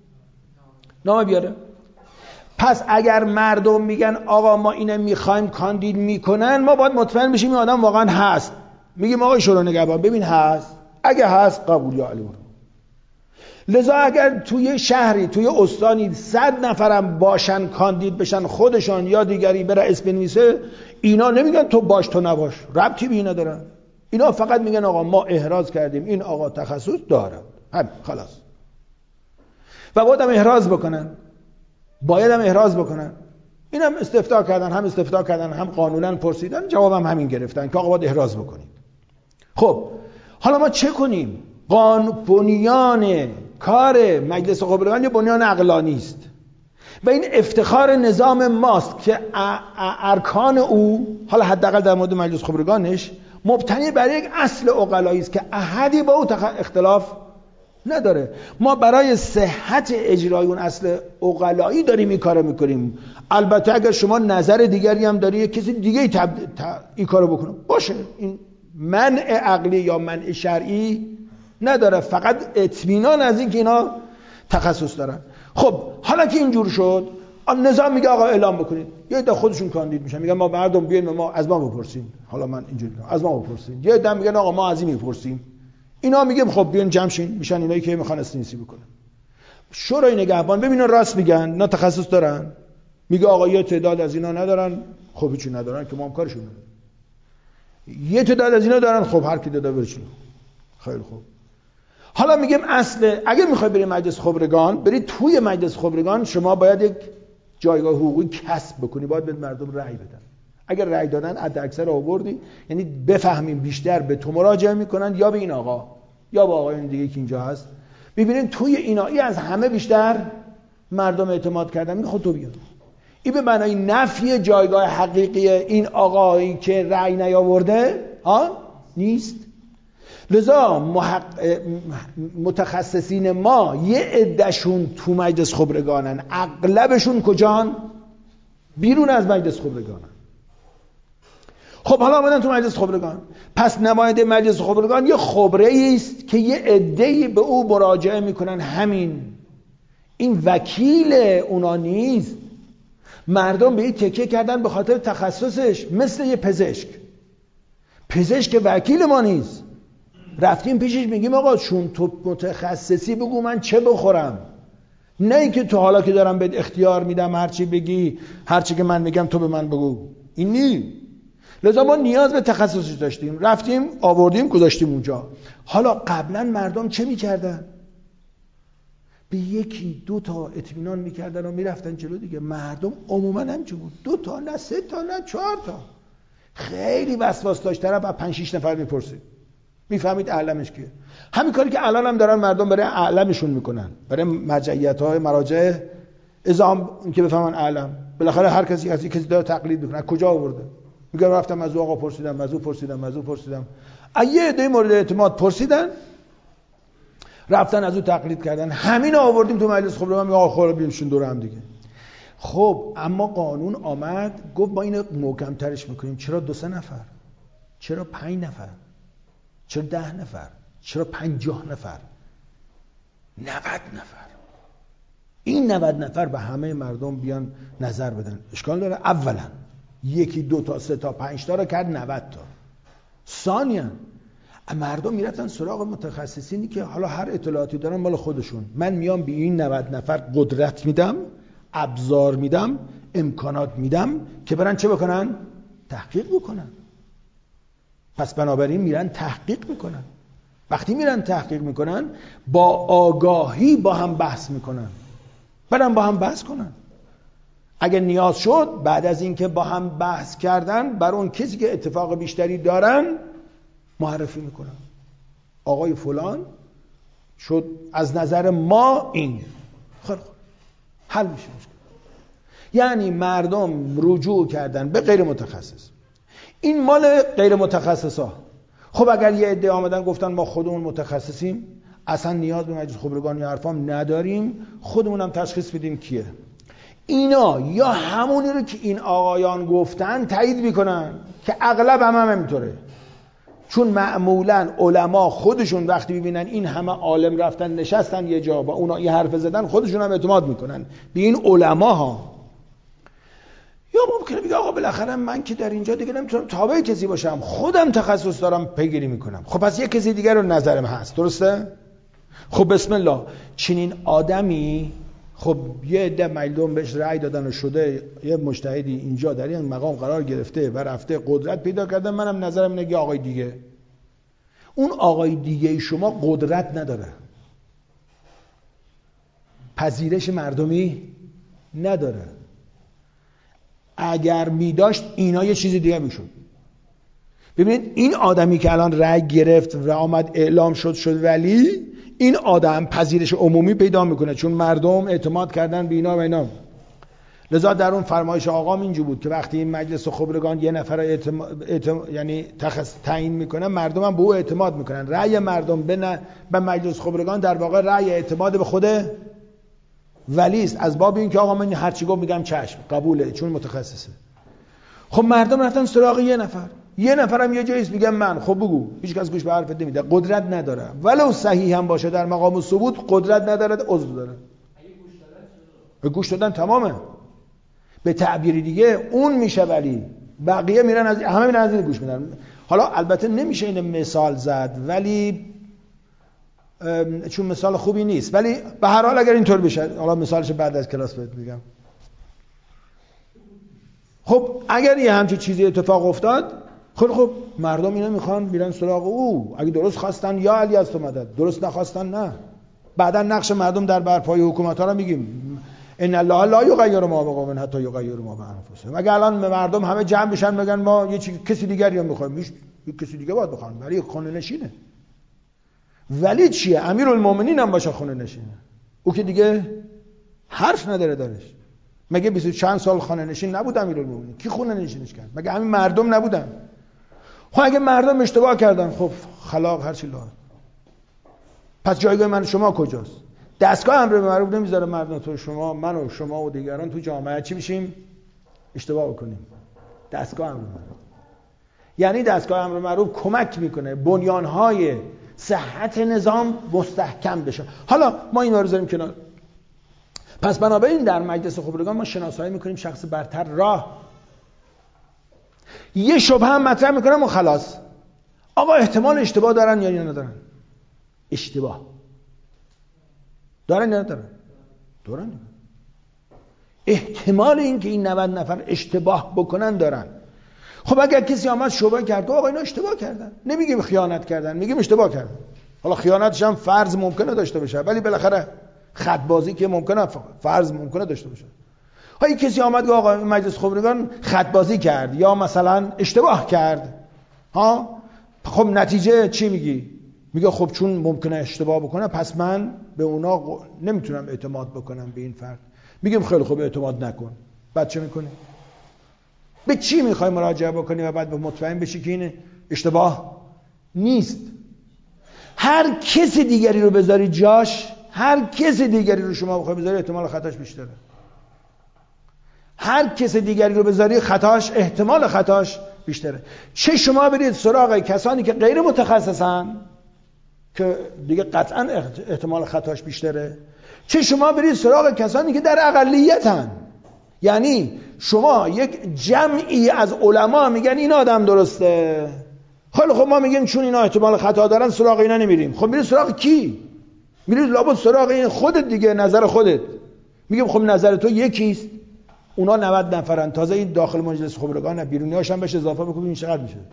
نامه بیاره. پس اگر مردم میگن آقا ما اینو میخوایم کاندید میکنن، ما باید مطمئن بشیم این آدم واقعا هست. میگیم آقا شورای نگهبان ببین هست، اگه هست قبول یا علیه. لذا اگر توی شهری توی استانی صد نفرم باشن کاندید بشن، خودشان یا دیگری بره اسم بنویسه، اینا نمیگن تو باش تو نباش، ربطی به اینا دارن. اینا فقط میگن آقا ما احراز کردیم این آقا تخصص داره، همین خلاص. و باید هم احراز بکنن، باید هم احراز بکنن. این هم استفتاء کردن، هم استفتاء کردن، هم قانونا پرسیدن، جوابم همین گرفتن که آقا باید احراز بکنید. خب حالا ما چه کنیم؟ قانون بنیان کار مجلس خبرگان یه بنیان عقلانی است و این افتخار نظام ماست که ارکان او، حالا حداقل در مورد مجلس خبرگانش، مبتنی بر یک اصل عقلایی است که احدی با او اختلاف نداره. ما برای صحت اجرای اون اصل عقلایی داریم این کارو میکنیم. البته اگر شما نظر دیگری هم داری کسی دیگه تب... ت... این کارو بکنه باشه، این منع عقلی یا منع شرعی نداره، فقط اطمینان از این که اینا تخصص دارن. خب حالا که اینجور شد، نظام میگه آقا اعلام بکنید. یه عده خودشون کاندید میشن، میگن ما مردم بیاین ما از ما بپرسیم. حالا من اینجوری میگم از ما بپرسین. یه عده میگن آقا ما از این میپرسیم. اینا میگم خب بیان جمع شین، میشن اینایی که میخوان استنسی بکنن. شورای نگهبان ببینن راست میگن، اینا تخصص دارن. میگه آقا یه تعداد از اینا ندارن، خب هیچی ندارن که ما هم کارشون نداریم. یه تعداد از اینا دارن، خب هر کی داده برچین. خیلی خوب. حالا میگم اصل اگر میخوای بری مجلس خبرگان، بری توی مجلس خبرگان شما باید یک جایگاه حقوقی کسب بکنی، باید به مردم رأی بدن. اگر رأی دادن حد اکثر آوردی، یعنی بفهمیم بیشتر به تو مراجعه میکنن یا به این آقا یا به آقایون دیگه که اینجا هست. ببینید توی اینایی از همه بیشتر مردم اعتماد کردن، میگه خود تو بیا. این به معنای نفی جایگاه حقیقی این آقایی که رأی نیاورده ها نیست. لذا محق... متخصصین ما یه عدهشون تو مجلس خبرگانن، اغلبشون کجان؟ بیرون از مجلس خبرگانن. خب حالا آمدن تو مجلس خبرگان، پس نماینده مجلس خبرگان یه خبره‌ای است که یه عده‌ای به او مراجعه میکنن. همین این وکیل اونا نیست. مردم به این تکیه کردن به خاطر تخصصش، مثل یه پزشک. پزشک وکیل ما نیست. رفتیم پیشش میگیم آقا چون تو متخصصی بگو من چه بخورم، نه اینکه تو حالا که دارم بهت اختیار میدم هرچی بگی، هرچی که من میگم تو به من بگو. این نی. لذا ما نیاز به تخصصی داشتیم، رفتیم آوردیم گذاشتیم اونجا. حالا قبلا مردم چه میکردن؟ به یکی دو تا اطمینان میکردن و میرفتن جلو دیگه. مردم عموما همچه بود، دو تا نه سه تا نه چهار تا. خیلی وسواس داشت، طرف از پنج شش نفر میپرسید، میفهمید اعلمش کیه. همین کاری که الان هم دارن مردم برای اعلمشون میکنن، برای مرجعیت‌های مراجع ازام که بفهمن اعلم. بالاخره هر کسی از کسی داره تقلید میکنه. کجا آورده؟ میگه رفتم از آقا پرسیدم، از او پرسیدم، از او پرسیدم. یه عده مورد اعتماد پرسیدن، رفتن از او تقلید کردن. همین آوردیم تو مجلس خبرگان، میگه آقا خورا بیمشون دور هم دیگه. خب اما قانون آمد گفت ما اینو محکم ترش میکنیم. چرا دو سه نفر؟ چرا پنج نفر؟ چرا ده نفر؟ چرا پنجاه نفر؟ نود نفر؟ این نود نفر به همه مردم بیان نظر بدن اشکال داره؟ اولا یکی دو تا سه تا پنج تا رو کرد نود تا. ثانیا مردم میرفتن سراغ متخصصینی که حالا هر اطلاعاتی دارن مال خودشون. من میام به این نود نفر قدرت میدم، ابزار میدم، امکانات میدم که برن چه بکنن؟ تحقیق بکنن. پس بنابراین میرن تحقیق میکنن. وقتی میرن تحقیق میکنن با آگاهی با هم بحث میکنن، برن با هم بحث کنن. اگه نیاز شد بعد از اینکه با هم بحث کردن بر اون کسی که اتفاق بیشتری دارن معرفی میکنن. آقای فلان شد از نظر ما این خیلی خوب حل میشه مشکل. یعنی مردم رجوع کردن به غیر متخصص. این مال غیر متخصصا. خب اگر یه عده آمدن گفتن ما خودمون متخصصیم، اصلا نیاز به مجلس خبرگان یا حرفام نداریم، خودمونم تشخیص بدیم کیه، اینا یا همونی رو که این آقایان گفتن تایید میکنن که اغلب هم هم همینطوره. چون معمولا علما خودشون وقتی ببینن این همه عالم رفتن نشستن یه جا با اونا یه حرف زدن، خودشون هم اعتماد میکنن به این علما ها. یا ممکنه بگه آقا بالاخره من که در اینجا دیگه نمیتونم تابع کسی باشم، خودم تخصص دارم پیگیری میکنم. خب پس یه کسی دیگر رو نظرم هست، درسته؟ خب بسم الله. چنین آدمی خب یه عده مردم بهش رأی دادن و شده یه مجتهدی اینجا در این مقام قرار گرفته و رفته قدرت پیدا کرده، منم نظرم اینه که آقای دیگه، اون آقای دیگه شما قدرت نداره، پذیرش مردمی نداره. اگر می داشت اینا یه چیز دیگه میشد. ببینید این آدمی که الان رأی گرفت و آمد اعلام شد شد ولی این آدم پذیرش عمومی پیدا میکنه چون مردم اعتماد کردن به اینا و اینا. لذا در اون فرمایش آقام اینجور بود که وقتی این مجلس خبرگان یه نفر اعتما... اعتما... یعنی تخص تعیین میکنه، مردم هم به او اعتماد میکنن. رأی مردم به, ن... به مجلس خبرگان در واقع رأی اعتماد به خود ولی است، از باب این که آقا من هرچی گفت میگم چشم قبوله چون متخصصه. خب مردم رفتن سراغ یه نفر، یه نفرم یه جاییست میگم من، خب بگو، هیچ کس گوش به حرفت نمیده، قدرت نداره، ولو صحیح هم باشه در مقام ثبوت قدرت نداره، عضو داره. به گوش دادن تمامه. به تعبیر دیگه اون میشه ولی بقیه میرن از همه میرن از این گوش میدن. حالا البته نمیشه این مثال زد ولی چون مثال خوبی نیست، ولی به هر حال اگر اینطور بشه، حالا مثالش بعد از کلاس بهت میگم. خب اگر یه همچین چیزی اتفاق افتاد، خب خب مردم اینا میخوان بیرن سراغ او، اگه درست خواستن یا علی از تو مدد، درست نخواستن نه. بعدا نقش مردم در برپای حکومت ها رو میگیم، ان الله لا یغیر ما بقوم حتی یغیروا ما بانفسهم. اگه الان مردم همه جمع بشن بگن ما یه چیز کسی دیگری رو میخوایم، میش یک کسی دیگه باید بخوان، برای خونه نشینه. ولی چیه؟ امیرالمومنین هم باشه خونه نشینه، او که دیگه حرف نداره دارش. مگه بیست و چند سال خانه نشین نبود امیرالمومنین؟ کی خونه نشینش کرد؟ مگه همین مردم نبودن؟ خب اگه مردم اشتباه کردن، خب خلاق هر چی لازم. پس جایگاه من شما کجاست؟ دستگاه امر به معروف نمیذاره مردم تو شما من و شما و دیگران تو جامعه چی بشیم؟ اشتباه بکنیم. دستگاه امر به معروف یعنی دستگاه امر به معروف کمک میکنه بنیانهای صحت نظام مستحکم بشه. حالا ما این رو بذاریم کنار. پس بنابراین در مجلس خبرگان ما شناسایی میکنیم شخص برتر راه. یه شبهه هم مطرح میکنم و خلاص. آقا احتمال اشتباه دارن یا ندارن؟ اشتباه دارن یا ندارن؟ دارن. احتمال این که این نود نفر اشتباه بکنن دارن. خب اگر کسی آمد شبهه کرد آقا اینا اشتباه کردن، نمیگیم خیانت کردن، میگیم اشتباه کردن. حالا خیانتش هم فرض ممکنه داشته باشه، ولی بالاخره خط بازی که ممکنه فرض ممکنه داشته باشه. های کسی آمد که آقا مجلس خبرگان خط بازی کرد یا مثلا اشتباه کرد، ها خب نتیجه چی میگی؟ میگه خب چون ممکنه اشتباه بکنه پس من به اونا نمیتونم اعتماد بکنم به این فرد. میگیم خیلی خوب اعتماد نکن. بعد چه میکنی؟ به چی میخوای مراجعه بکنی و بعد به مطمئن بشی که این اشتباه نیست؟ هر کس دیگری رو بذاری جاش، هر کس دیگری رو شما بخوای بذاری احتمال خطاش بیشتره. هر کس دیگری رو بذاری خطاش احتمال خطاش بیشتره. چه شما برید سراغ کسانی که غیر متخصصن که دیگه قطعا احتمال خطاش بیشتره، چه شما برید سراغ کسانی که در اقلیتن. یعنی شما یک جمعی از علما میگن این آدم درسته، خیلی خب ما میگیم چون اینا احتمال خطا دارن سراغ اینا نمیریم. خب میرید سراغ کی؟ میرید لابد سراغ این خودت دیگه، نظر خودت. میگم خب نظر تو یکیست، اونا نود نفرن، تازه این داخل مجلس خبرگان بیرونیاش هم بهش اضافه بکنیم این چقدر میشه؟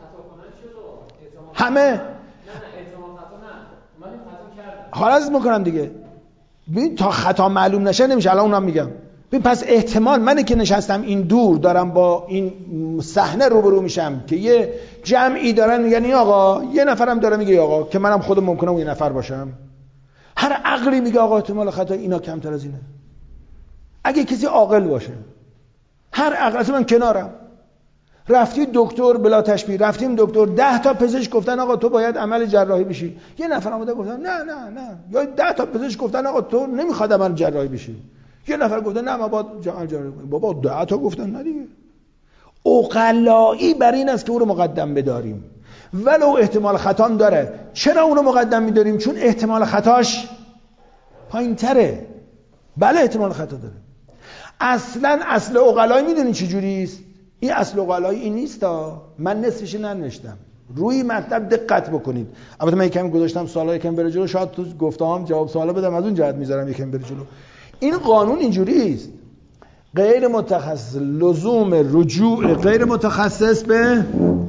همه نه نه احتمال خطا نه، من خطا کردم. خلاص میکنم دیگه. ببین تا خطا معلوم نشه نمیشه. الان اونم میگم پس احتمال منه که نشستم این دور دارم با این صحنه روبرو میشم که یه جمعی دارن میگن این آقا، یه نفرم داره میگه آقا، که منم خودم ممکنه اون یه نفر باشم. هر عقلی میگه آقا احتمال خطا اینا کمتر از اینه. اگه کسی عاقل باشه، هر عقل، اصلا من کنارم. رفتی دکتر بلا تشبیه، رفتیم دکتر، ده تا پزشک گفتن آقا تو باید عمل جراحی بشی، یه نفر اومده گفتن نه نه نه، یا ده تا پزشک گفتن آقا تو نمیخواد عمل جراحی بشی، یه نفر گفته نه ما باید عمل جراحی. بابا ده تا گفتن نه دیگه. عقلایی بر این است که او رو مقدم بداریم ولو احتمال خطا داره. چرا اون رو مقدم میداریم؟ چون احتمال خطاش پایین تره. بله احتمال خطا داره. اصلا اصل عقلایی میدونین چه جوری است؟ این اصل عقلایی این نیست ها. من نصفش ننوشتم. روی مطلب دقت بکنید. البته من یکم گذاشتم سوالا یکم بره جلو، شاید تو گفتم جواب سوالا بدم، از اون جهت میذارم یکم بره جلو. این قانون اینجوری است. غیر متخصص لزوم رجوع غیر متخصص به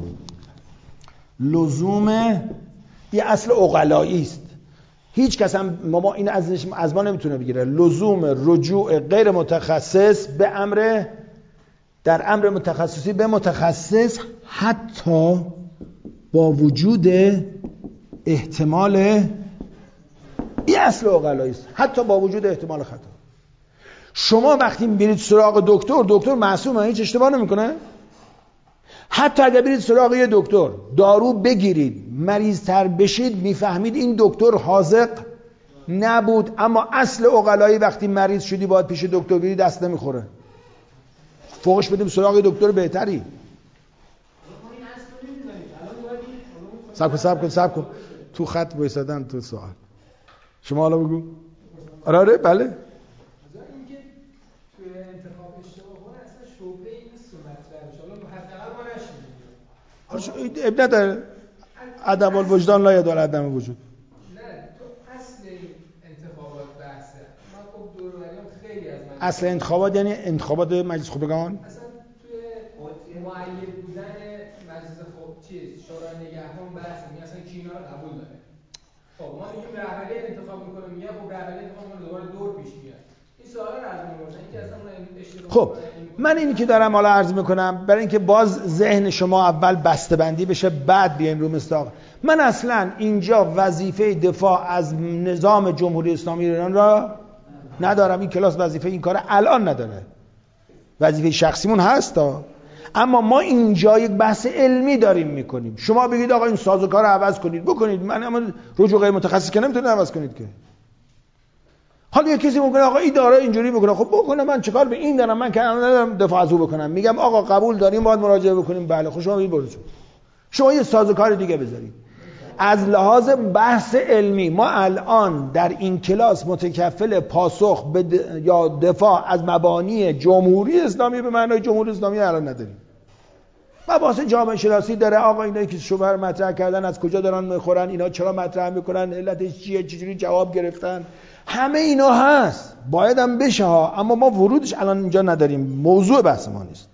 لزوم یه اصل عقلایی است. هیچ کس هم ما این ازش از ما نمیتونه بگیره. لزوم رجوع غیر متخصص به امر در امر متخصصی به متخصص حتی با وجود احتمال این اصل عقلایی است، حتی با وجود احتمال خطا. شما وقتی برید سراغ دکتر، دکتر معصومه، هیچ اشتباه نمیکنه. حتی اگر برید سراغ یه دکتر دارو بگیرید مریض تر بشید، میفهمید این دکتر حاذق نبود، اما اصل عقلایی وقتی مریض شدی باید پیش دکتر بری دست نمیخوره. فوقش بدیم سراغ دکتر بهتری. سب کن سب کن سب کن تو خط وایسادن تو سوال. شما حالا بگو. آره آره بله. اب نداره عدم الوجدان لا یدار عدم وجود. نه تو اصل انتخابات بحثه. ما خب دوروبریام خیلی از من اصل انتخابات یعنی انتخابات مجلس خبرگان. اصلا توی معین بودن مجلس خب چیز شورای نگهبان بحث میگه اصلا کی اینا رو قبول داره. خب ما میگیم رهبری انتخاب میکنه، میگه خب رهبری انتخاب کنه دوباره دور پیش میاد. این سوالا رو از من می‌پرسن که اصلا اون اشتباه. خب من اینی که دارم حالا عرض میکنم برای اینکه باز ذهن شما اول بسته‌بندی بشه بعد بیایم رو مصداق. من اصلا اینجا وظیفه دفاع از نظام جمهوری اسلامی ایران را ندارم. این کلاس وظیفه این کار الان نداره. وظیفه شخصیمون هستا، اما ما اینجا یک بحث علمی داریم میکنیم. شما بگید آقا این سازوکار رو عوض کنید، بکنید. من اما رجوع غیر متخصص که نمیتونید عوض کنید که. حالا یه کسی میگه آقا این داره اینجوری بکنه، خب بکنه، من چیکار به این دارم؟ من که ندارم دفاع از او بکنم. میگم آقا قبول داریم باید مراجعه بکنیم. بله خب شما برید شما یه سازوکار دیگه بذارید. از لحاظ بحث علمی ما الان در این کلاس متکفل پاسخ به د... یا دفاع از مبانی جمهوری اسلامی به معنای جمهوری اسلامی الان نداریم. مباحث جامعه شناسی داره. آقا اینا که شبهه رو مطرح کردن از کجا دارن میخورن، اینا چرا مطرح میکنن، علتش چیه، چجوری جواب گرفتن، همه اینا هست، باید هم بشه ها، اما ما ورودش الان اینجا نداریم، موضوع بحث ما نیست.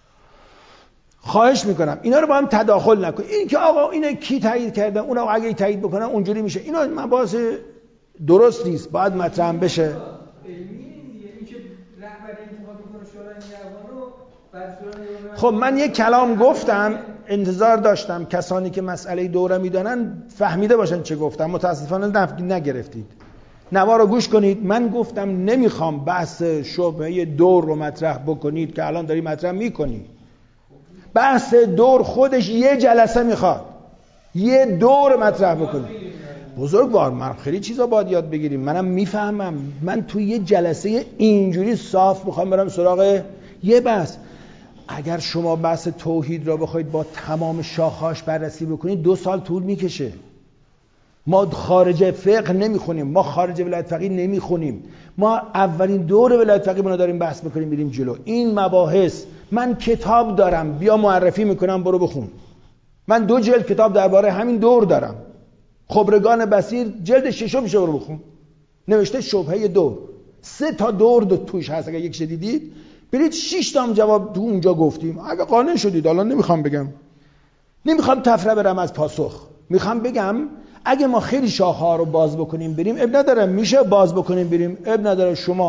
خواهش میکنم اینا رو با هم تداخل نکن. این که آقا اینا کی تایید کرده، اون آقا اگه تایید بکنن اونجوری میشه، اینا مباحث درست نیست، باید مطرح بشه. علمی این که رهبری انتخاب میکنه شورای نگهبان رو بعد شورای. خب من یک کلام گفتم، انتظار داشتم کسانی که مسئله دوره میدانن فهمیده باشن چه گفتم. متاسفانه نگرفتید. نوا رو گوش کنید. من گفتم نمیخوام بحث شبهه دور رو مطرح بکنید که الان داری مطرح میکنی. بحث دور خودش یه جلسه میخواد، یه دور مطرح بکنید. بزرگوار من خیلی چیزا باید یاد بگیریم. منم میفهمم. من توی یه جلسه اینجوری صاف میخوام برم سراغ یه بحث. اگر شما بحث توحید را بخواید با تمام شاخهاش بررسی بکنید دو سال طول میکشه. ما خارج فقه نمیخونیم، ما خارج ولایت فقیه نمیخونیم، ما اولین دور ولایت فقیه رو داریم بحث میکنیم میریم جلو. این مباحث من کتاب دارم، بیا معرفی میکنم برو بخون. من دو جلد کتاب درباره همین دور دارم، خبرگان بصیر جلد ششم میشه، برو بخون. نوشته شبهه دور، سه تا دور دو توش هست. اگه یک شدیدید برید شش تا هم جواب تو اونجا گفتیم. اگه قانع شدید، الان نمیخوام بگم، نمیخوام تفره برم از پاسخ، میخوام بگم اگه ما خیلی شاخه‌ها رو باز بکنیم بریم اب نداره، میشه باز بکنیم بریم اب نداره. شما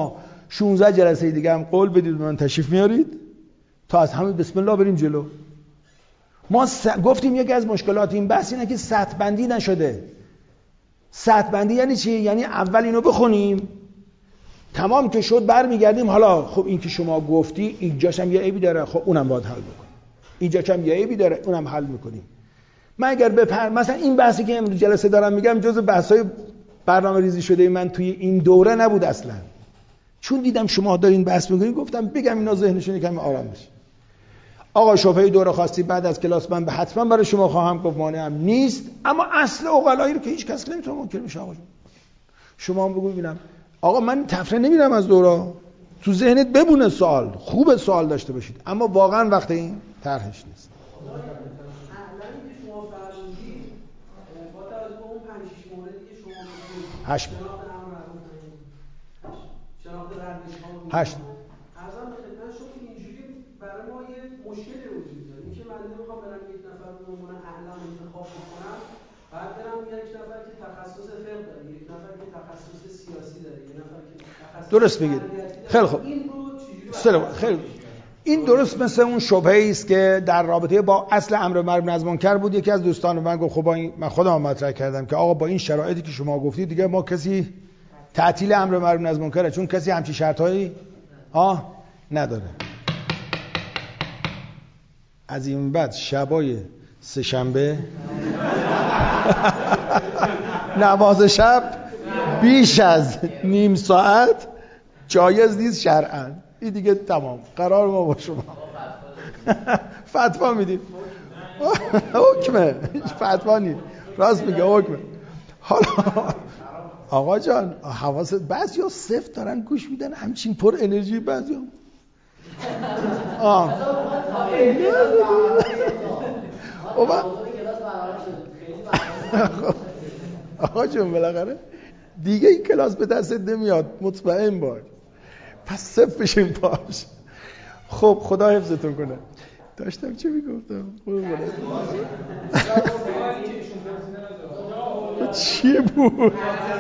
شانزده جلسه دیگه هم قول بدید من تشریف میارید تا از همین بسم الله بریم جلو. ما س... گفتیم یکی از مشکلات این بحث اینه که سطح بندی نشده. سطح بندی یعنی چی؟ یعنی اول اینو بخونیم تمام که شد برمیگردیم حالا خب این که شما گفتی اینجاش هم یه عیبی داره، خب اونم باید حل بکنیم. اینجاش هم یه عیبی داره، اونم حل میکنیم. من اگر بپر مثلا این بحثی که امروز جلسه دارم میگم جزء بحث‌های برنامه ریزی شده من توی این دوره نبود اصلا. چون دیدم شما دارین بحث میکنین گفتم بگم اینا ذهنشون کمی آرام بشه. آقا شبهه دوره خواستی بعد از کلاس من به حتما برای شما خواهم گفت، مانعم نیست، اما اصل عقلایی رو که هیچ کس نمیتونه منکر بشه. آقا شما هم بگو ببینم آقا من تفره نمیرم از دوره، تو ذهنت بمونه سوال، خوب سوال داشته باشید، اما واقعا وقت این طرحش نیست. هشت هشت ارزم به خدمت شما که اینجوری برای ما یه مشکلی وجود داره. اینکه من نمیخوام برم یک نفر به عنوان اعلام انتخاب بکنم، بعد برم یک نفر که تخصص فقه داره، یک نفر که تخصص سیاسی داره، یک نفر که تخصص درست بگید. خیلی خوب. این رو چجوری خیلی این درست مثل اون شبهه‌ای است که در رابطه با اصل امر معروف نهی از منکر بود. یکی از دوستان من گفت خب با این من خودم مطرح کردم که آقا با این شرایطی که شما گفتید دیگه ما کسی تعطیل امر معروف نهی از منکره، چون کسی همچین شرطایی آه نداره. از این بعد شبای سه شنبه نماز شب بیش از نیم ساعت جایز نیست شرعاً. این دیگه تمام قرار ما با شما فتوا میدیم. حکمه فتوا نیست، راست میگه حکمه. حالا آقا جان حواست بعضیا سفت دارن گوش میدن همچین پر انرژی، بعضیا آه آقا جون بالاخره دیگه این کلاس به دست نمیاد، مطمئن باش، پس سفت بشین باش. خب خدا حفظتون کنه. داشتم چی میگفتم؟ چی بود؟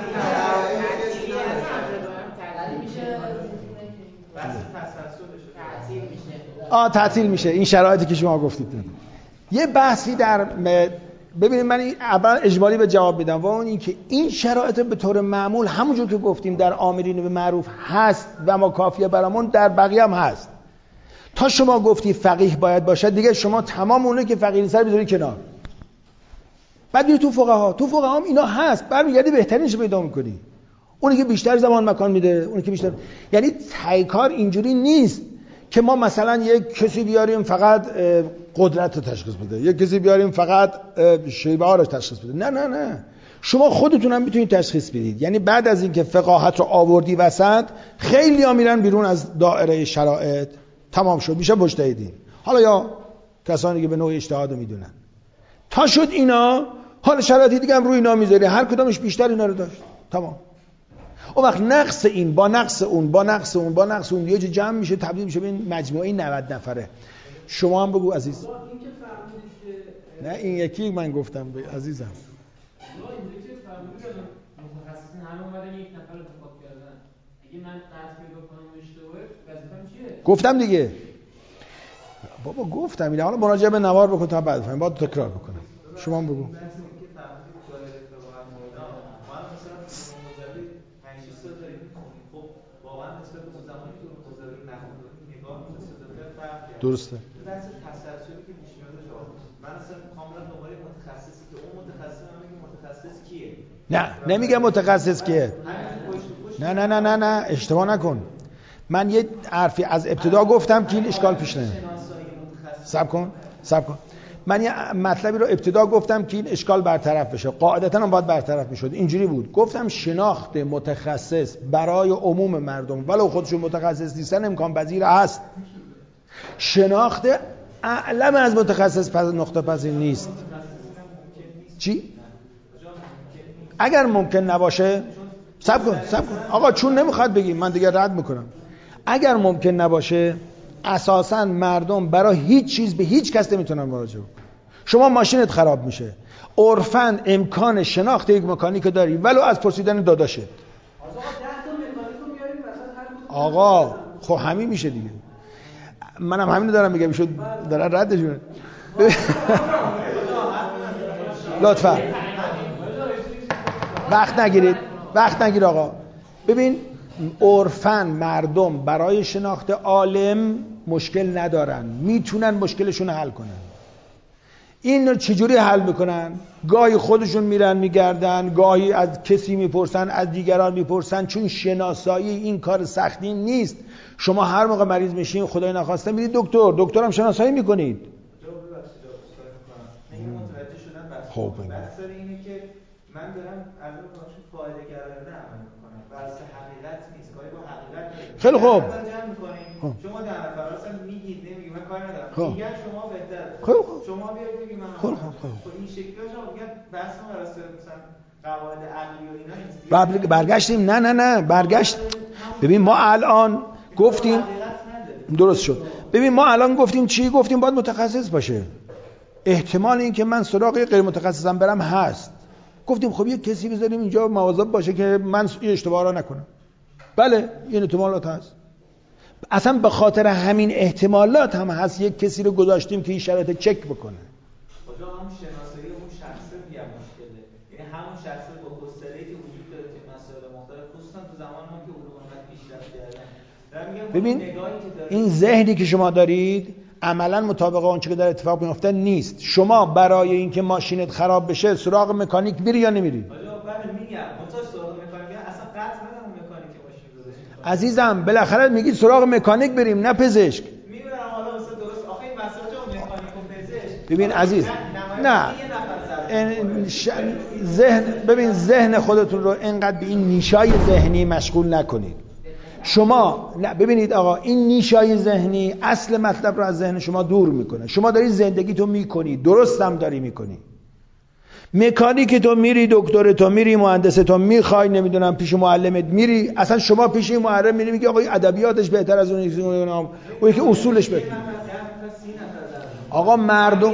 آه تعطیل میشه این شرایطی که شما گفتید. یه بحثی در ببینید من اول اجمالی به جواب میدم و اون این که این شرایط به طور معمول همونجور که گفتیم در آمرین به معروف هست و ما کافیه برامون در بقیه هم هست. تا شما گفتی فقیه باید باشد دیگه شما تمام اونه که فقیه سر بذاری کنار، بعد میری تو فقها. تو فقها هم اینا هست، برمیگردی بهترینش پیدا میکنی، اونی که بیشتر زمان مکان میده، اونی که بیشتر. یعنی تایکار اینجوری نیست که ما مثلا یک کسی بیاریم فقط قدرت رو تشخیص بده، یک کسی بیاریم فقط شیبه ها رو تشخیص بده. نه نه نه، شما خودتون هم میتونید تشخیص بدید. یعنی بعد از اینکه فقاهت رو آوردی وسط، خیلی ها میرن بیرون از دایره شرایط، تمام شد میشه مجتهدین. حالا یا کسانی که به نوع اجتهاد میدونن تا شد اینا، حالا شرایطی دیگه هم روی اینا میذاری، هر کدومش بیشتر اینا رو داشت، تمام. اون وقت نقص این با نقص اون با نقص اون با نقص اون یه جا جمع میشه، تبدیل میشه به این مجموعه نود نفره. شما هم بگو عزیز. نه این یکی من گفتم به عزیزم. متخصصین همه اومدن یک نفر رو انتخاب کردن. اگه من قطع پیدا کنم اشتباهه وظیفه‌م چیه؟ گفتم دیگه. بابا گفتم اینا، حالا مراجعه به نوار بکن تا بعد بفهمیم، بعد تکرار بکنم. شما هم بگو. درسته. بحث تسلسلی که پیش میاد جواب. من اصلا کاملا دنبال متخصصی که اون متخصص هم میگه متخصص کیه؟ نه نمیگه متخصص کیه. نه نه نه نه نه اشتباه نکن. من یه حرفی از ابتدا گفتم که این اشکال پیش نمیاد. صبر کن صبر کن. من یه مطلبی رو ابتدا گفتم که این اشکال برطرف بشه. قاعدتاً هم باید برطرف میشد. اینجوری بود. گفتم شناخت متخصص برای عموم مردم ولو خودشون متخصص نیستن امکان پذیر است. شناخت اعلم از متخصص پس نقطه پذیر نیست. چی؟ اگر ممکن نباشه صبر کن صبر کن آقا، چون نمیخواد بگیم من دیگه رد میکنم. اگر ممکن نباشه اساساً مردم برای هیچ چیز به هیچ کس نمیتونن مراجعه کنن. شما ماشینت خراب میشه، عرفاً امکان شناخت یک مکانیک داری ولو از پرسیدن داداشت. بیاریم مثلا هر کدوم آقا خب همین میشه دیگه. منم همینو دارم میگم، میشد دارن ردش میکنن. لطفا وقت نگیرید، وقت نگیر آقا. ببین عرفاً مردم برای شناخت عالم مشکل ندارن، میتونن مشکلشون حل کنن. این چجوری حل میکنن؟ گاهی خودشون میرن میگردن، گاهی از کسی میپرسن، از دیگران میپرسن، چون شناسایی این کار سختی نیست. شما هر موقع مریض میشین خدای نخواسته میرید دکتر، دکتر هم شناسایی میکنید. خب بحث اینه که من دارم از اون باشون فایده گرایانه عمل میکنم، بحث حقیقت نیست، کاری با حقیقت نداره. خیلی خوب. شما در نفر اصلا میگید نمیگید، من کاری ندارم. خب. میگن شما بهتره. خیلی خوب. شما بیاید بگید من. خیلی خوب. خب این شکلی شما میگن بحث ما راست مثلا قواعد عقلی و اینا نیست. برگشتیم نه نه نه برگشت. ببین ما الان گفتیم درست شد. ببین ما الان گفتیم چی؟ گفتیم باید متخصص باشه. احتمال این که من سراغ غیر متخصصم برم هست. گفتیم خب یه کسی بذاریم اینجا مواظب باشه که من این اشتباه را نکنم. بله این احتمالات هست. اصلا به خاطر همین احتمالات هم هست یک کسی رو گذاشتیم که این شرایط چک بکنه. خدا هم شناسایی اون شخص میگم مشکله. یعنی همون شخص با گستره‌ای که وجود داره که مسائل مختلف خصوصا تو زمان ما که علوم انقدر پیشرفت کردن. ببین این ذهنی که شما دارید عملا مطابق اون چیزی که در اتفاق میفته نیست. شما برای اینکه ماشینت خراب بشه سراغ مکانیک میری یا نمیری؟ حالا من میگم منتها سراغ مکانیک اصلا قطع ندارم مکانیک ماشین گذاشتم. عزیزم بالاخره میگی سراغ مکانیک بریم نه پزشک. میبرم حالا واسه درست آخه این مسئله اون مکانیک و پزشک. ببین عزیز نه ذهن ببین ذهن خودتون رو اینقدر به این نیشای ذهنی مشغول نکنید. شما نه ببینید آقا این نیشای ذهنی اصل مطلب رو از ذهن شما دور میکنه. شما داری زندگی تو میکنی، درست هم داری میکنی. مکانیک تو میری، دکتر تو میری، مهندس تو میخوای، نمیدونم پیش معلمت میری، اصلا شما پیش این معلم میری میگی آقا ادبیاتش بهتر از اون یکی اون یکی اصولش بهتر. آقا مردم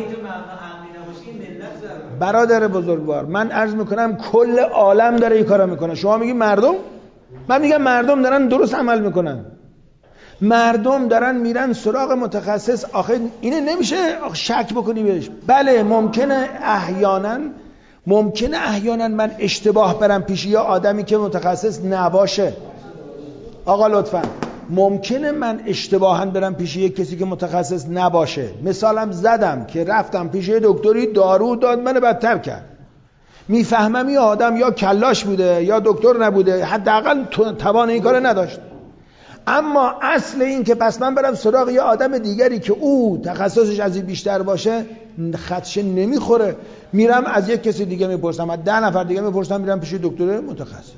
برادر بزرگوار من عرض میکنم کل عالم داره این کارا میکنه. شما میگی مردم؟ من میگم مردم دارن درست عمل میکنن. مردم دارن میرن سراغ متخصص. آخه اینه نمیشه شک بکنی بهش. بله ممکنه احیانا ممکنه احیانا من اشتباه برم پیش یا آدمی که متخصص نباشه. آقا لطفا ممکنه من اشتباها برم پیش یک کسی که متخصص نباشه. مثالم زدم که رفتم پیش یه دکتری دارو داد منو بدتر کرد. میفهمم یه آدم یا کلاش بوده یا دکتر نبوده، حداقل توان این کار نداشت. اما اصل این که پس من برم سراغ یه آدم دیگری که او تخصصش از این بیشتر باشه خدشه نمیخوره. میرم از یک کسی دیگه میپرسم، از ده نفر دیگه میپرسم، میرم پیش دکتر متخصص.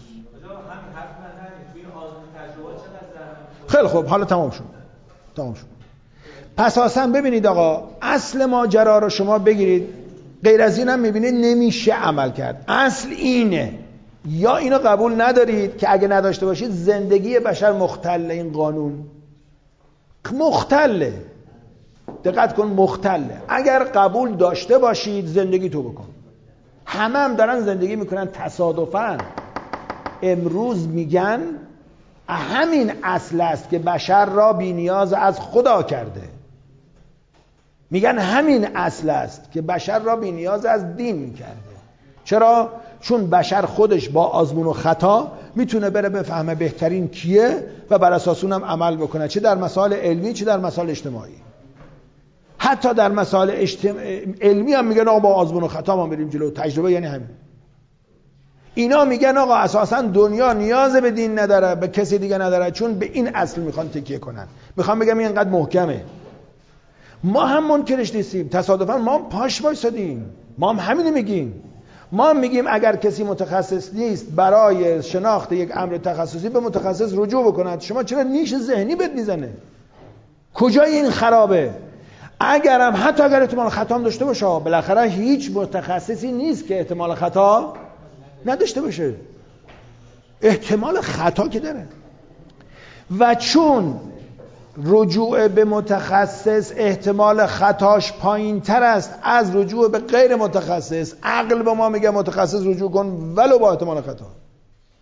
خیلی خوب حالا تمام شد. تمام شد. پس اصلا ببینید آقا اصل ماجرا رو شما بگیرید، غیر از این هم میبینید نمیشه عمل کرد. اصل اینه، یا اینو قبول ندارید که اگه نداشته باشید زندگی بشر مختله. این قانون مختله، دقت کن مختله. اگر قبول داشته باشید زندگی تو بکن. همه هم دارن زندگی میکنن تصادفاً. امروز میگن همین اصل است که بشر را بی نیاز از خدا کرده. میگن همین اصل است که بشر را بی نیاز از دین کرده. چرا؟ چون بشر خودش با آزمون و خطا میتونه بره بفهمه بهترین کیه و بر اساس اونم عمل بکنه، چه در مسائل علمی چه در مسائل اجتماعی. حتی در مسائل اجتماع... علمی هم میگن آقا با آزمون و خطا ما بریم جلو. تجربه یعنی همین. اینا میگن آقا اساسا دنیا نیاز به دین نداره، به کسی دیگه نداره، چون به این اصل میخوان تکیه کنن. میخوام بگم اینقدر محکمه. ما هم منکرش نیستیم، تصادفا ما هم پاش وایسادیم، ما هم همینو میگیم. ما هم میگیم اگر کسی متخصص نیست برای شناخت یک امر تخصصی به متخصص رجوع بکند. شما چرا نیش ذهنی بهت میزنه؟ کجای این خرابه؟ اگرم حتی اگر احتمال خطا هم داشته باشه، بالاخره هیچ متخصصی نیست که احتمال خطا نداشته باشه. احتمال خطا که داره. و چون رجوع به متخصص احتمال خطاش پایین تر است از رجوع به غیر متخصص، عقل به ما میگه متخصص رجوع کن ولو با احتمال خطا.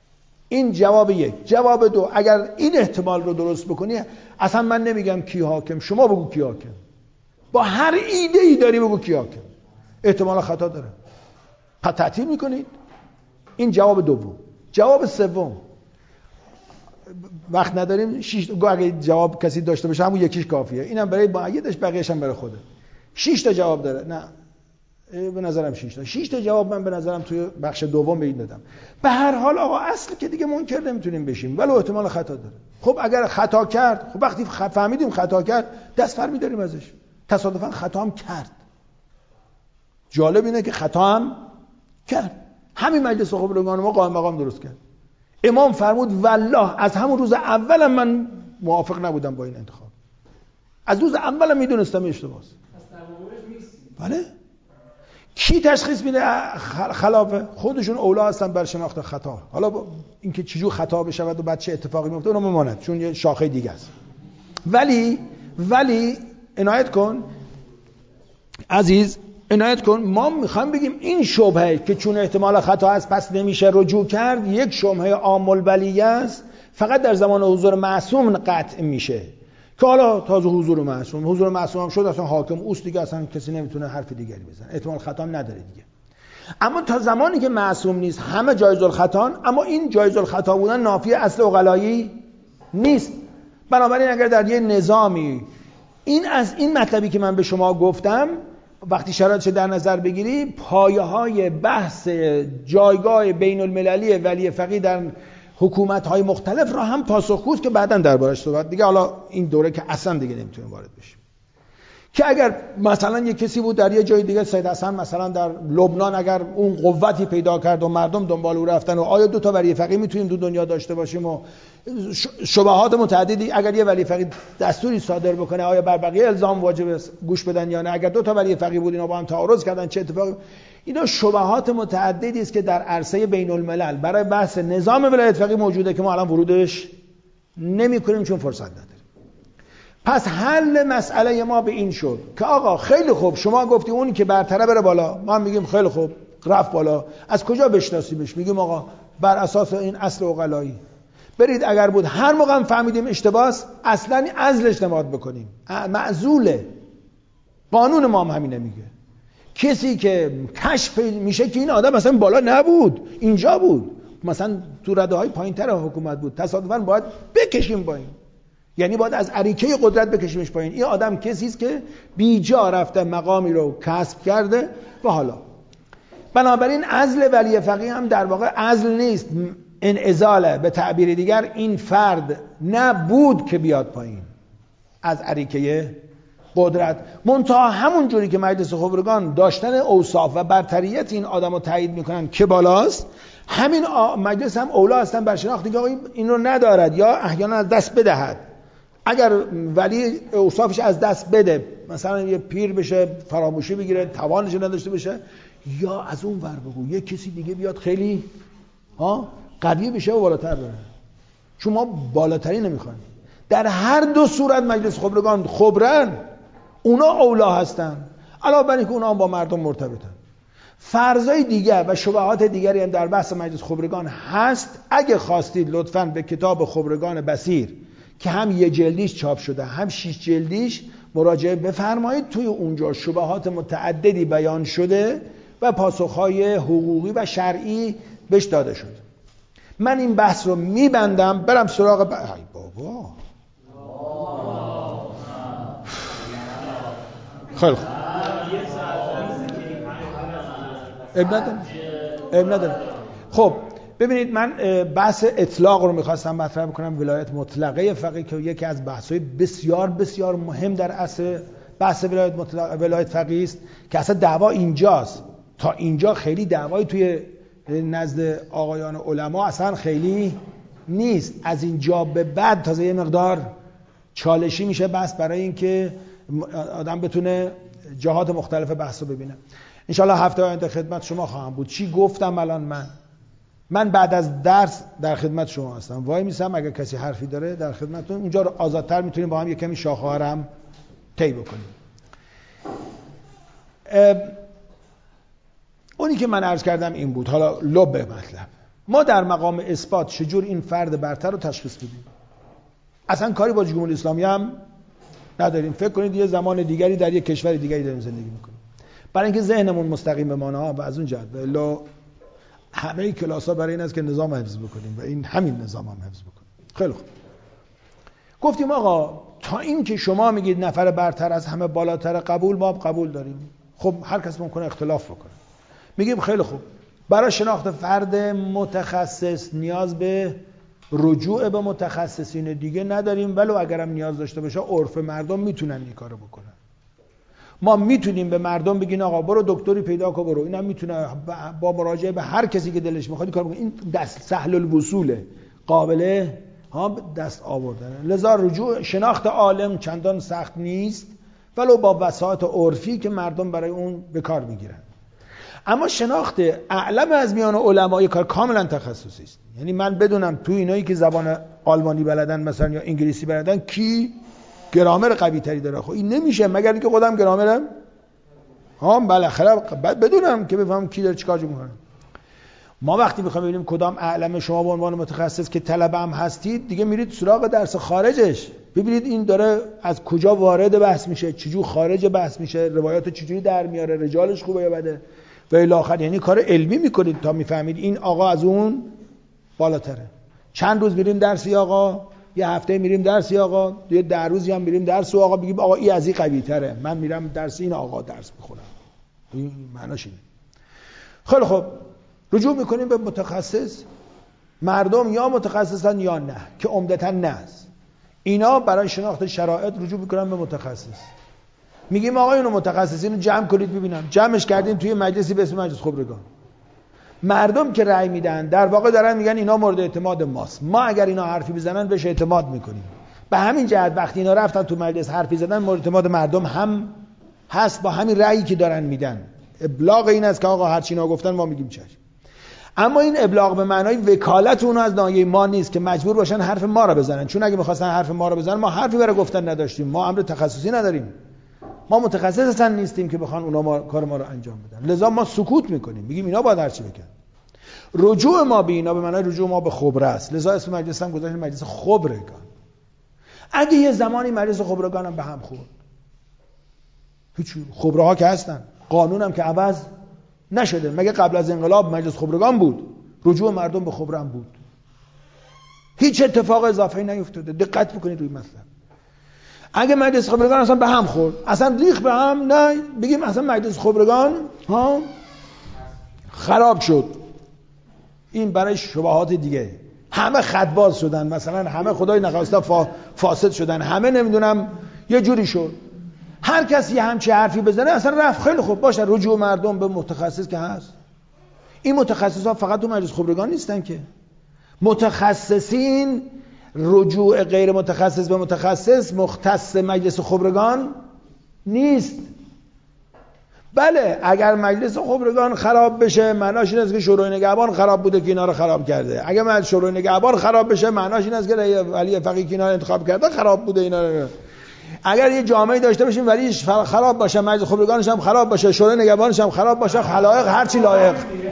این جواب یک. جواب دو، اگر این احتمال رو درست بکنی، اصلا من نمیگم کی حاکم، شما بگو کی حاکم. با هر ایده ای داری بگو کی حاکم. احتمال خطا داره. پس تعطیل میکنید. این جواب دوم. جواب سوم، وقت نداریم، شش تا اگه جواب کسی داشته باشه همون یکیش کافیه. اینم برای مؤیدش، بقیه‌اش هم برای خوده. شش تا جواب داره. نه به نظرم شش تا. شش تا جواب من به نظرم توی بخش دوم به این دادم. به هر حال آقا اصل که دیگه منکر نمیتونیم بشیم، ولی احتمال خطا داره. خب اگر خطا کرد، خب وقتی فهمیدیم خطا کرد، دست فر می‌داریم ازش. تصادفاً خطا هم کرد. جالب اینه که خطا هم کرد. همین مجلس خبرگان ما قائم مقام درست کرد. امام فرمود والله از همون روز اولم من موافق نبودم با این انتخاب. از روز اولم میدونستم اشتباهه. بله. کی تشخیص میده خلافه؟ خودشون اولا هستن بر شناخت خطا. حالا اینکه چجور خطا بشود و بعد چه اتفاقی میفته اونم میماند، چون یه شاخه دیگه است. ولی ولی عنایت کن عزیز، عنایت کن، ما میخوایم بگیم این شبهه که چون احتمال خطا هست پس نمیشه رجوع کرد، یک شبهه عام البلیه است، فقط در زمان حضور معصوم قطع میشه. که حالا تازه حضور معصوم، حضور معصوم هم شد اصلا حاکم اوست دیگه، اصلا کسی نمیتونه حرف دیگری بزنه، احتمال خطا هم نداره دیگه. اما تا زمانی که معصوم نیست همه جایز الخطا، اما این جایز الخطا بودن نافی اصل عقلایی نیست. بنابراین اگر در یه نظامی این از این مطلبی که من به شما گفتم وقتی شرایطش در نظر بگیری، پایه های بحث جایگاه بین المللی ولی فقیه در حکومت های مختلف را هم پاسخگوست که بعداً دربارش صحبت دیگه، حالا این دوره که اصلا دیگه نمیتونیم وارد بشیم. که اگر مثلا یک کسی بود در یه جای دیگه، سید حسن مثلا در لبنان اگر اون قوتی پیدا کرد و مردم دنبال او رفتن و آیا دو تا ولی فقیه میتونیم دو دنیا داشته باشیم و شبهات متعددی، اگر یه ولی فقیه دستوری صادر بکنه آیا بر بقیه الزام واجب گوش بدن یا نه، اگر دو تا ولی فقیه بود اینا با هم تعارض کردن چه اتفاقی، اینا شبهات متعددی است که در عرصه بین الملل برای بحث نظام ولایت فقیه موجوده که ما الان ورودش نمی‌کنیم چون فرصت نداریم. پس حل مسئله ما به این شد که آقا خیلی خوب شما گفتی اونی که برتره بره بالا، ما هم میگیم خیلی خوب رفت بالا، از کجا بشناسیمش؟ میگیم آقا بر اساس این اصل عقلایی برید، اگر بود هر موقع هم فهمیدیم اشتباهه اصلا عزلش نماد بکنیم، معزوله. قانون ما هم همینه میگه، کسی که کشف میشه که این آدم مثلا بالا نبود، اینجا بود، مثلا تو رده های پایین‌تر حکومت بود، تصادفاً باید بکشیم پایین، یعنی باید از اریکه قدرت بکشیمش پایین. این آدم کسی است که بیجا رفته مقامی رو کسب کرده و حالا بنابراین عزل ولی فقیه هم در واقع عزل نیست، انعزاله. به تعبیر دیگر این فرد نبود که بیاد پایین از اریکه قدرت، منتها همون جوری که مجلس خبرگان داشتن اوصاف و برتریت این آدم رو تایید میکنن که بالاست، همین مجلس هم اولا هستن بر شناخت دیگه این رو ندارد یا احیانا از دست بدهد. اگر ولی اوصافش از دست بده، مثلا یه پیر بشه، فراموشی بگیره، توانش نداشته باشه، یا از اون ور بگو یه کسی دیگه بیاد خیلی ها قوی بشه و بالاتر بره، چون ما بالاتری نمیخوایم. در هر دو صورت مجلس خبرگان خبرن، اونا اولا هستن، علاوه بر اینکه اونا هم با مردم مرتبطن. فرضای دیگر و شبهات دیگری هم در بحث مجلس خبرگان هست. اگه خواستید لطفاً به کتاب خبرگان بصیر که هم یه جلدیش چاپ شده هم شش جلدیش مراجعه بفرمایید، توی اونجا شبهات متعددی بیان شده و پاسخهای حقوقی و شرعی بهش داده شده. من این بحث رو میبندم، برم سراغ ب... ای بابا خیلی خوب، اب ندارم اب ندارم خب ببینید، من بحث اطلاق رو میخواستم مطرح بکنم، ولایت مطلقه فقیه که یکی از بحث‌های بسیار بسیار مهم در اصل بحث ولایت مطلقه ولایت فقیه است که اصلا دعوا اینجاست. تا اینجا خیلی دعوایی توی نزد آقایان علما اصلا خیلی نیست، از اینجا به بعد تازه یه مقدار چالشی میشه بحث برای اینکه آدم بتونه جهات مختلف بحث رو ببینه. انشالله هفته آینده خدمت شما خواهم بود. چی گفتم الان؟ من من بعد از درس در خدمت شما هستم، وای میسم اگر کسی حرفی داره در خدمتتون، اونجا رو آزادتر میتونیم با هم یک کمی شاخه‌ها هم طی بکنیم. اونی که من عرض کردم این بود. حالا لب مطلب ما در مقام اثبات چجور این فرد برتر رو تشخیص بدیم؟ اصلا کاری با جمهوری اسلامی هم نداریم. فکر کنید یه زمان دیگری در یک کشور دیگری داریم زندگی میکنیم. برای اینکه ذهنمون مستقیم بمانه ها و از اون جهت الا همه کلاس ها برای این است که نظام حفظ بکنیم و این همین نظام هم حفظ بکنیم. خیلی خوب. گفتیم آقا تا این که شما میگید نفر برتر از همه بالاتر قبول، ما قبول داریم. خب هر کس ممکنه اختلاف بکنه. میگیم خیلی خوب. برای شناخت فرد متخصص نیاز به رجوع به متخصصین دیگه نداریم، ولو اگرم نیاز داشته باشه عرف مردم میتونن این کارو بکنن. ما میتونیم به مردم بگین آقا برو دکتری پیدا کن، برو. اینم میتونه با مراجعه به هر کسی که دلش میخواد کار بکنه. این دست سهل الوصوله، قابله ها دست آوردن. لذا رجوع شناخت عالم چندان سخت نیست، ولو با وساطت عرفی که مردم برای اون به کار میگیرن. اما شناخت اعلم از میان علمای کار کاملا تخصصی است. یعنی من بدونم تو اینایی که زبان آلمانی بلدن مثلا یا انگلیسی بلدن کی گرامر قوی تری داره. خب این نمیشه مگر اینکه خودم گرامرم ها بالاخره بعد بدونم که بفهمم کی داره چیکار میکنه. ما وقتی میخوایم ببینیم کدام اعلم شما به عنوان متخصص که طلبه هم هستید، دیگه میرید سراغ درس خارجش، ببینید این داره از کجا وارد بحث میشه، چجور خارج بحث میشه، روایات چجوری در میاره، رجالش خوبه یا بده و الی آخر. یعنی کار علمی میکنید تا میفهمید این آقا از اون بالاتره. چند روز میریم درسی آقا، یه هفته میریم درسی آقا، یه ده روزی هم میریم درس و آقا بگیم آقا این از این قوی تره، من میرم درس این آقا درس میخونم. این معناش اینه. خیلی خب رجوع میکنیم به متخصص. مردم یا متخصصن یا نه، که عمدتاً نه است. اینا برای شناخت شرایط رجوع میکنن به متخصص. میگیم آقا اینو متخصصین رو جمع کنید ببینم. جمعش کردیم توی مجلسی به اسم مجلس خبرگان. مردم که رأی میدن در واقع دارن میگن اینا مورد اعتماد ماست، ما اگر اینا حرفی بزنن بهش اعتماد میکنیم. به همین جهت وقتی اینا رفتن تو مجلس حرفی زدن مورد اعتماد مردم هم هست با همین رأیی که دارن میدن. ابلاغ این است که آقا هر چی اینا گفتن ما میگیم چشم. اما این ابلاغ به معنای وکالت اونها از ناحیه ما نیست که مجبور باشن حرف ما رو بزنن، چون اگه می‌خواستن حرف ما رو بزنن ما حرفی برای گفتن نداشتیم. ما امر تخصصی نداریم، ما متخصص اصلا نیستیم که بخوان اونا ما کار ما رو انجام بدن. لذا ما سکوت میکنیم، میگیم اینا باید هر چی بگن. رجوع ما به اینا به معنای رجوع ما به خبره است. لذا اسم مجلس هم گذاشتیم مجلس خبرگان. اگه یه زمانی مجلس خبرگان هم به هم خورد، هیچ خبره ها که هستن، قانون هم که عوض نشده. مگه قبل از انقلاب مجلس خبرگان بود؟ رجوع مردم به خبره هم بود. هیچ اتفاق اضافه‌ای نیفتاده. دقت بکنید روی مطلب. اگه مجلس خبرگان اصلا به هم خورد، اصلا ریخ به هم، نه بگیم اصلا مجلس خبرگان ها خراب شد، این برای شبهات دیگه. همه خطباز شدن، مثلا همه خدای نخواسته فا... فاسد شدن، همه نمیدونم یه جوری شد. هر کسی یه همچی حرفی بزنه اصلا رفت. خیلی خوب باشه، رجوع مردم به متخصص که هست. این متخصصا فقط تو مجلس خبرگان نیستن که. متخصصین رجوع غیر متخصص به متخصص مختص مجلس خبرگان نیست. بله اگر مجلس خبرگان خراب بشه معناش این است که شورای نگهبان خراب بوده که اینا رو خراب کرده. اگر مجلس شورای نگهبان خراب بشه معناش این است که ولی فقیه که اینا رو انتخاب کرده خراب بوده اینا رو. اگر یه جامعه داشته باشیم ولیش خراب باشه، مجلس خبرگانش هم خراب باشه، شورای نگهبانش هم خراب باشه، خلایق هر چی لایق.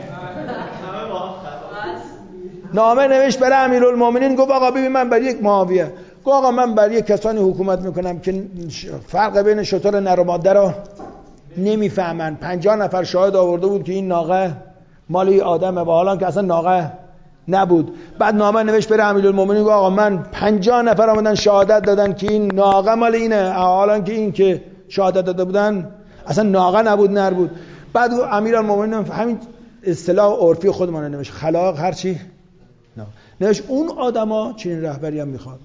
نامه نوشت برای امیرالمومنین، گفت آقا ببین من برای یک معاویه، گفت آقا من برای کسانی حکومت میکنم که فرق بین شتر نر و ماده رو نمیفهمن. پنجاه نفر شاهد آورده بود که این ناقه مال این آدمه و حالا که اصلا ناقه نبود. بعد نامه نوشت برای امیرالمومنین، گفت آقا من پنجاه نفر آمدن شهادت دادن که این ناقه مال اینه، حالا که این که شهادت داده بودن اصلا ناقه نبود نر بود. بعد امیرالمومنین همین اصطلاح عرفی خودمان نوشت، خلاق هر چی نه. نوشت اون آدما چنین رهبری هم میخواد.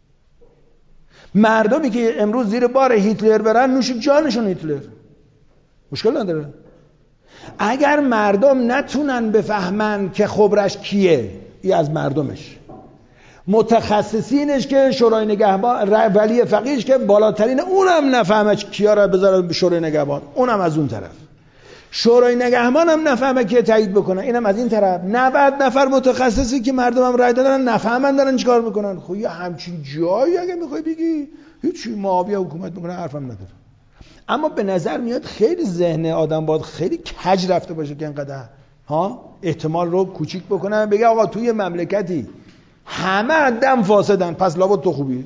مردمی که امروز زیر بار هیتلر برن نوش جانشون هیتلر، مشکل نداره. اگر مردم نتونن بفهمن که خبرش کیه، ای از مردمش، متخصصینش که شورای نگهبان ولی فقیهش که بالاترین، اونم نفهمه کیا را بذاره به شورای نگهبان، اونم از اون طرف، شورای نگهبان هم نفهمه که تایید بکنه، اینم از این طرف. نود نفر متخصصی که مردم هم رای دادن نفهمن دارن چیکار میکنن. خب یه همچین جایی اگه میخوای بگی هیچ معاویه حکومت میکنه حرفم نداره. اما به نظر میاد خیلی ذهن آدم باید خیلی کج رفته باشه که اینقدر ها احتمال رو کوچیک بکنه، بگه آقا توی مملکتی همه دم فاسدن پس لابد تو خوبی.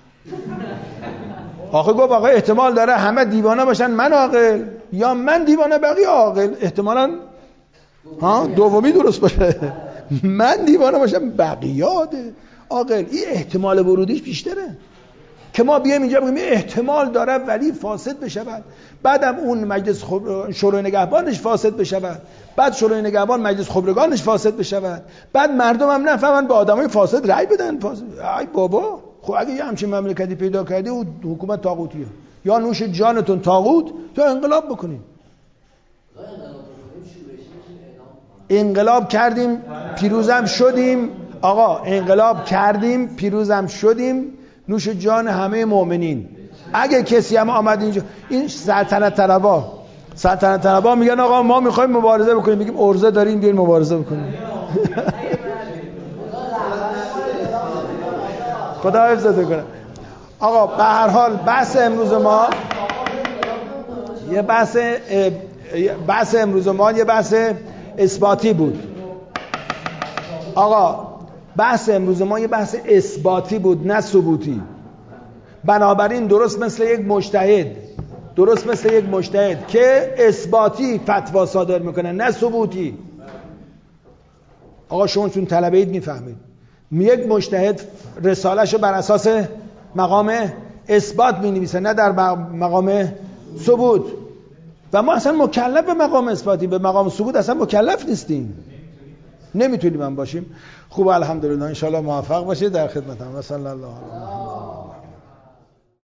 آخه گفت آقا احتمال داره همه دیوانه باشن من عاقل، یا من دیوانه بقیه عاقل. احتمالاً ها دومی درست باشه. من دیوانه باشم بقیه عاقل. این احتمال ورودیش بیشتره که ما بیایم اینجا بگیم احتمال داره ولی فاسد بشود، بعدم اون مجلس خب... شورای نگهبانش فاسد بشود، بعد شورای نگهبان مجلس خبرگانش فاسد بشود، بعد مردم هم نفهمن به آدمای فاسد رأی بدن. فاسد ای بابا، خب اگه یه همچین مملکتی پیدا کردی و حکومت طاغوتیه، یا نوش جانتون طاغوت تو انقلاب بکنید. انقلاب کردیم پیروزم شدیم آقا، انقلاب کردیم پیروزم شدیم، نوش جان همه مؤمنین. اگه کسی هم آمد اینجا، این سلطنت طلبا سلطنت طلبا میگن آقا ما میخوایم مبارزه بکنیم، میگیم ارزه داریم بیاین مبارزه بکنیم. خدا حفظت کنه. آقا به هر حال بحث امروز ما یه بحث بحث امروز ما یه بحث اثباتی بود. آقا بحث امروز ما یه بحث اثباتی بود نه ثبوتی. بنابراین درست مثل یک مجتهد درست مثل یک مجتهد که اثباتی فتوا صادر میکنه نه ثبوتی. آقا شما چون طلبه اید میفهمید، یک مجتهد رسالهشو بر اساس مقام اثبات مینویسه نه در مقام ثبوت، و ما اصلا مکلف به مقام اثباتی، به مقام ثبوت اصلا مکلف نیستیم، نمیتونیم هم باشیم. خوب الحمدلله، ان شاء الله موفق باشید. در خدمتم. صلی الله علیه و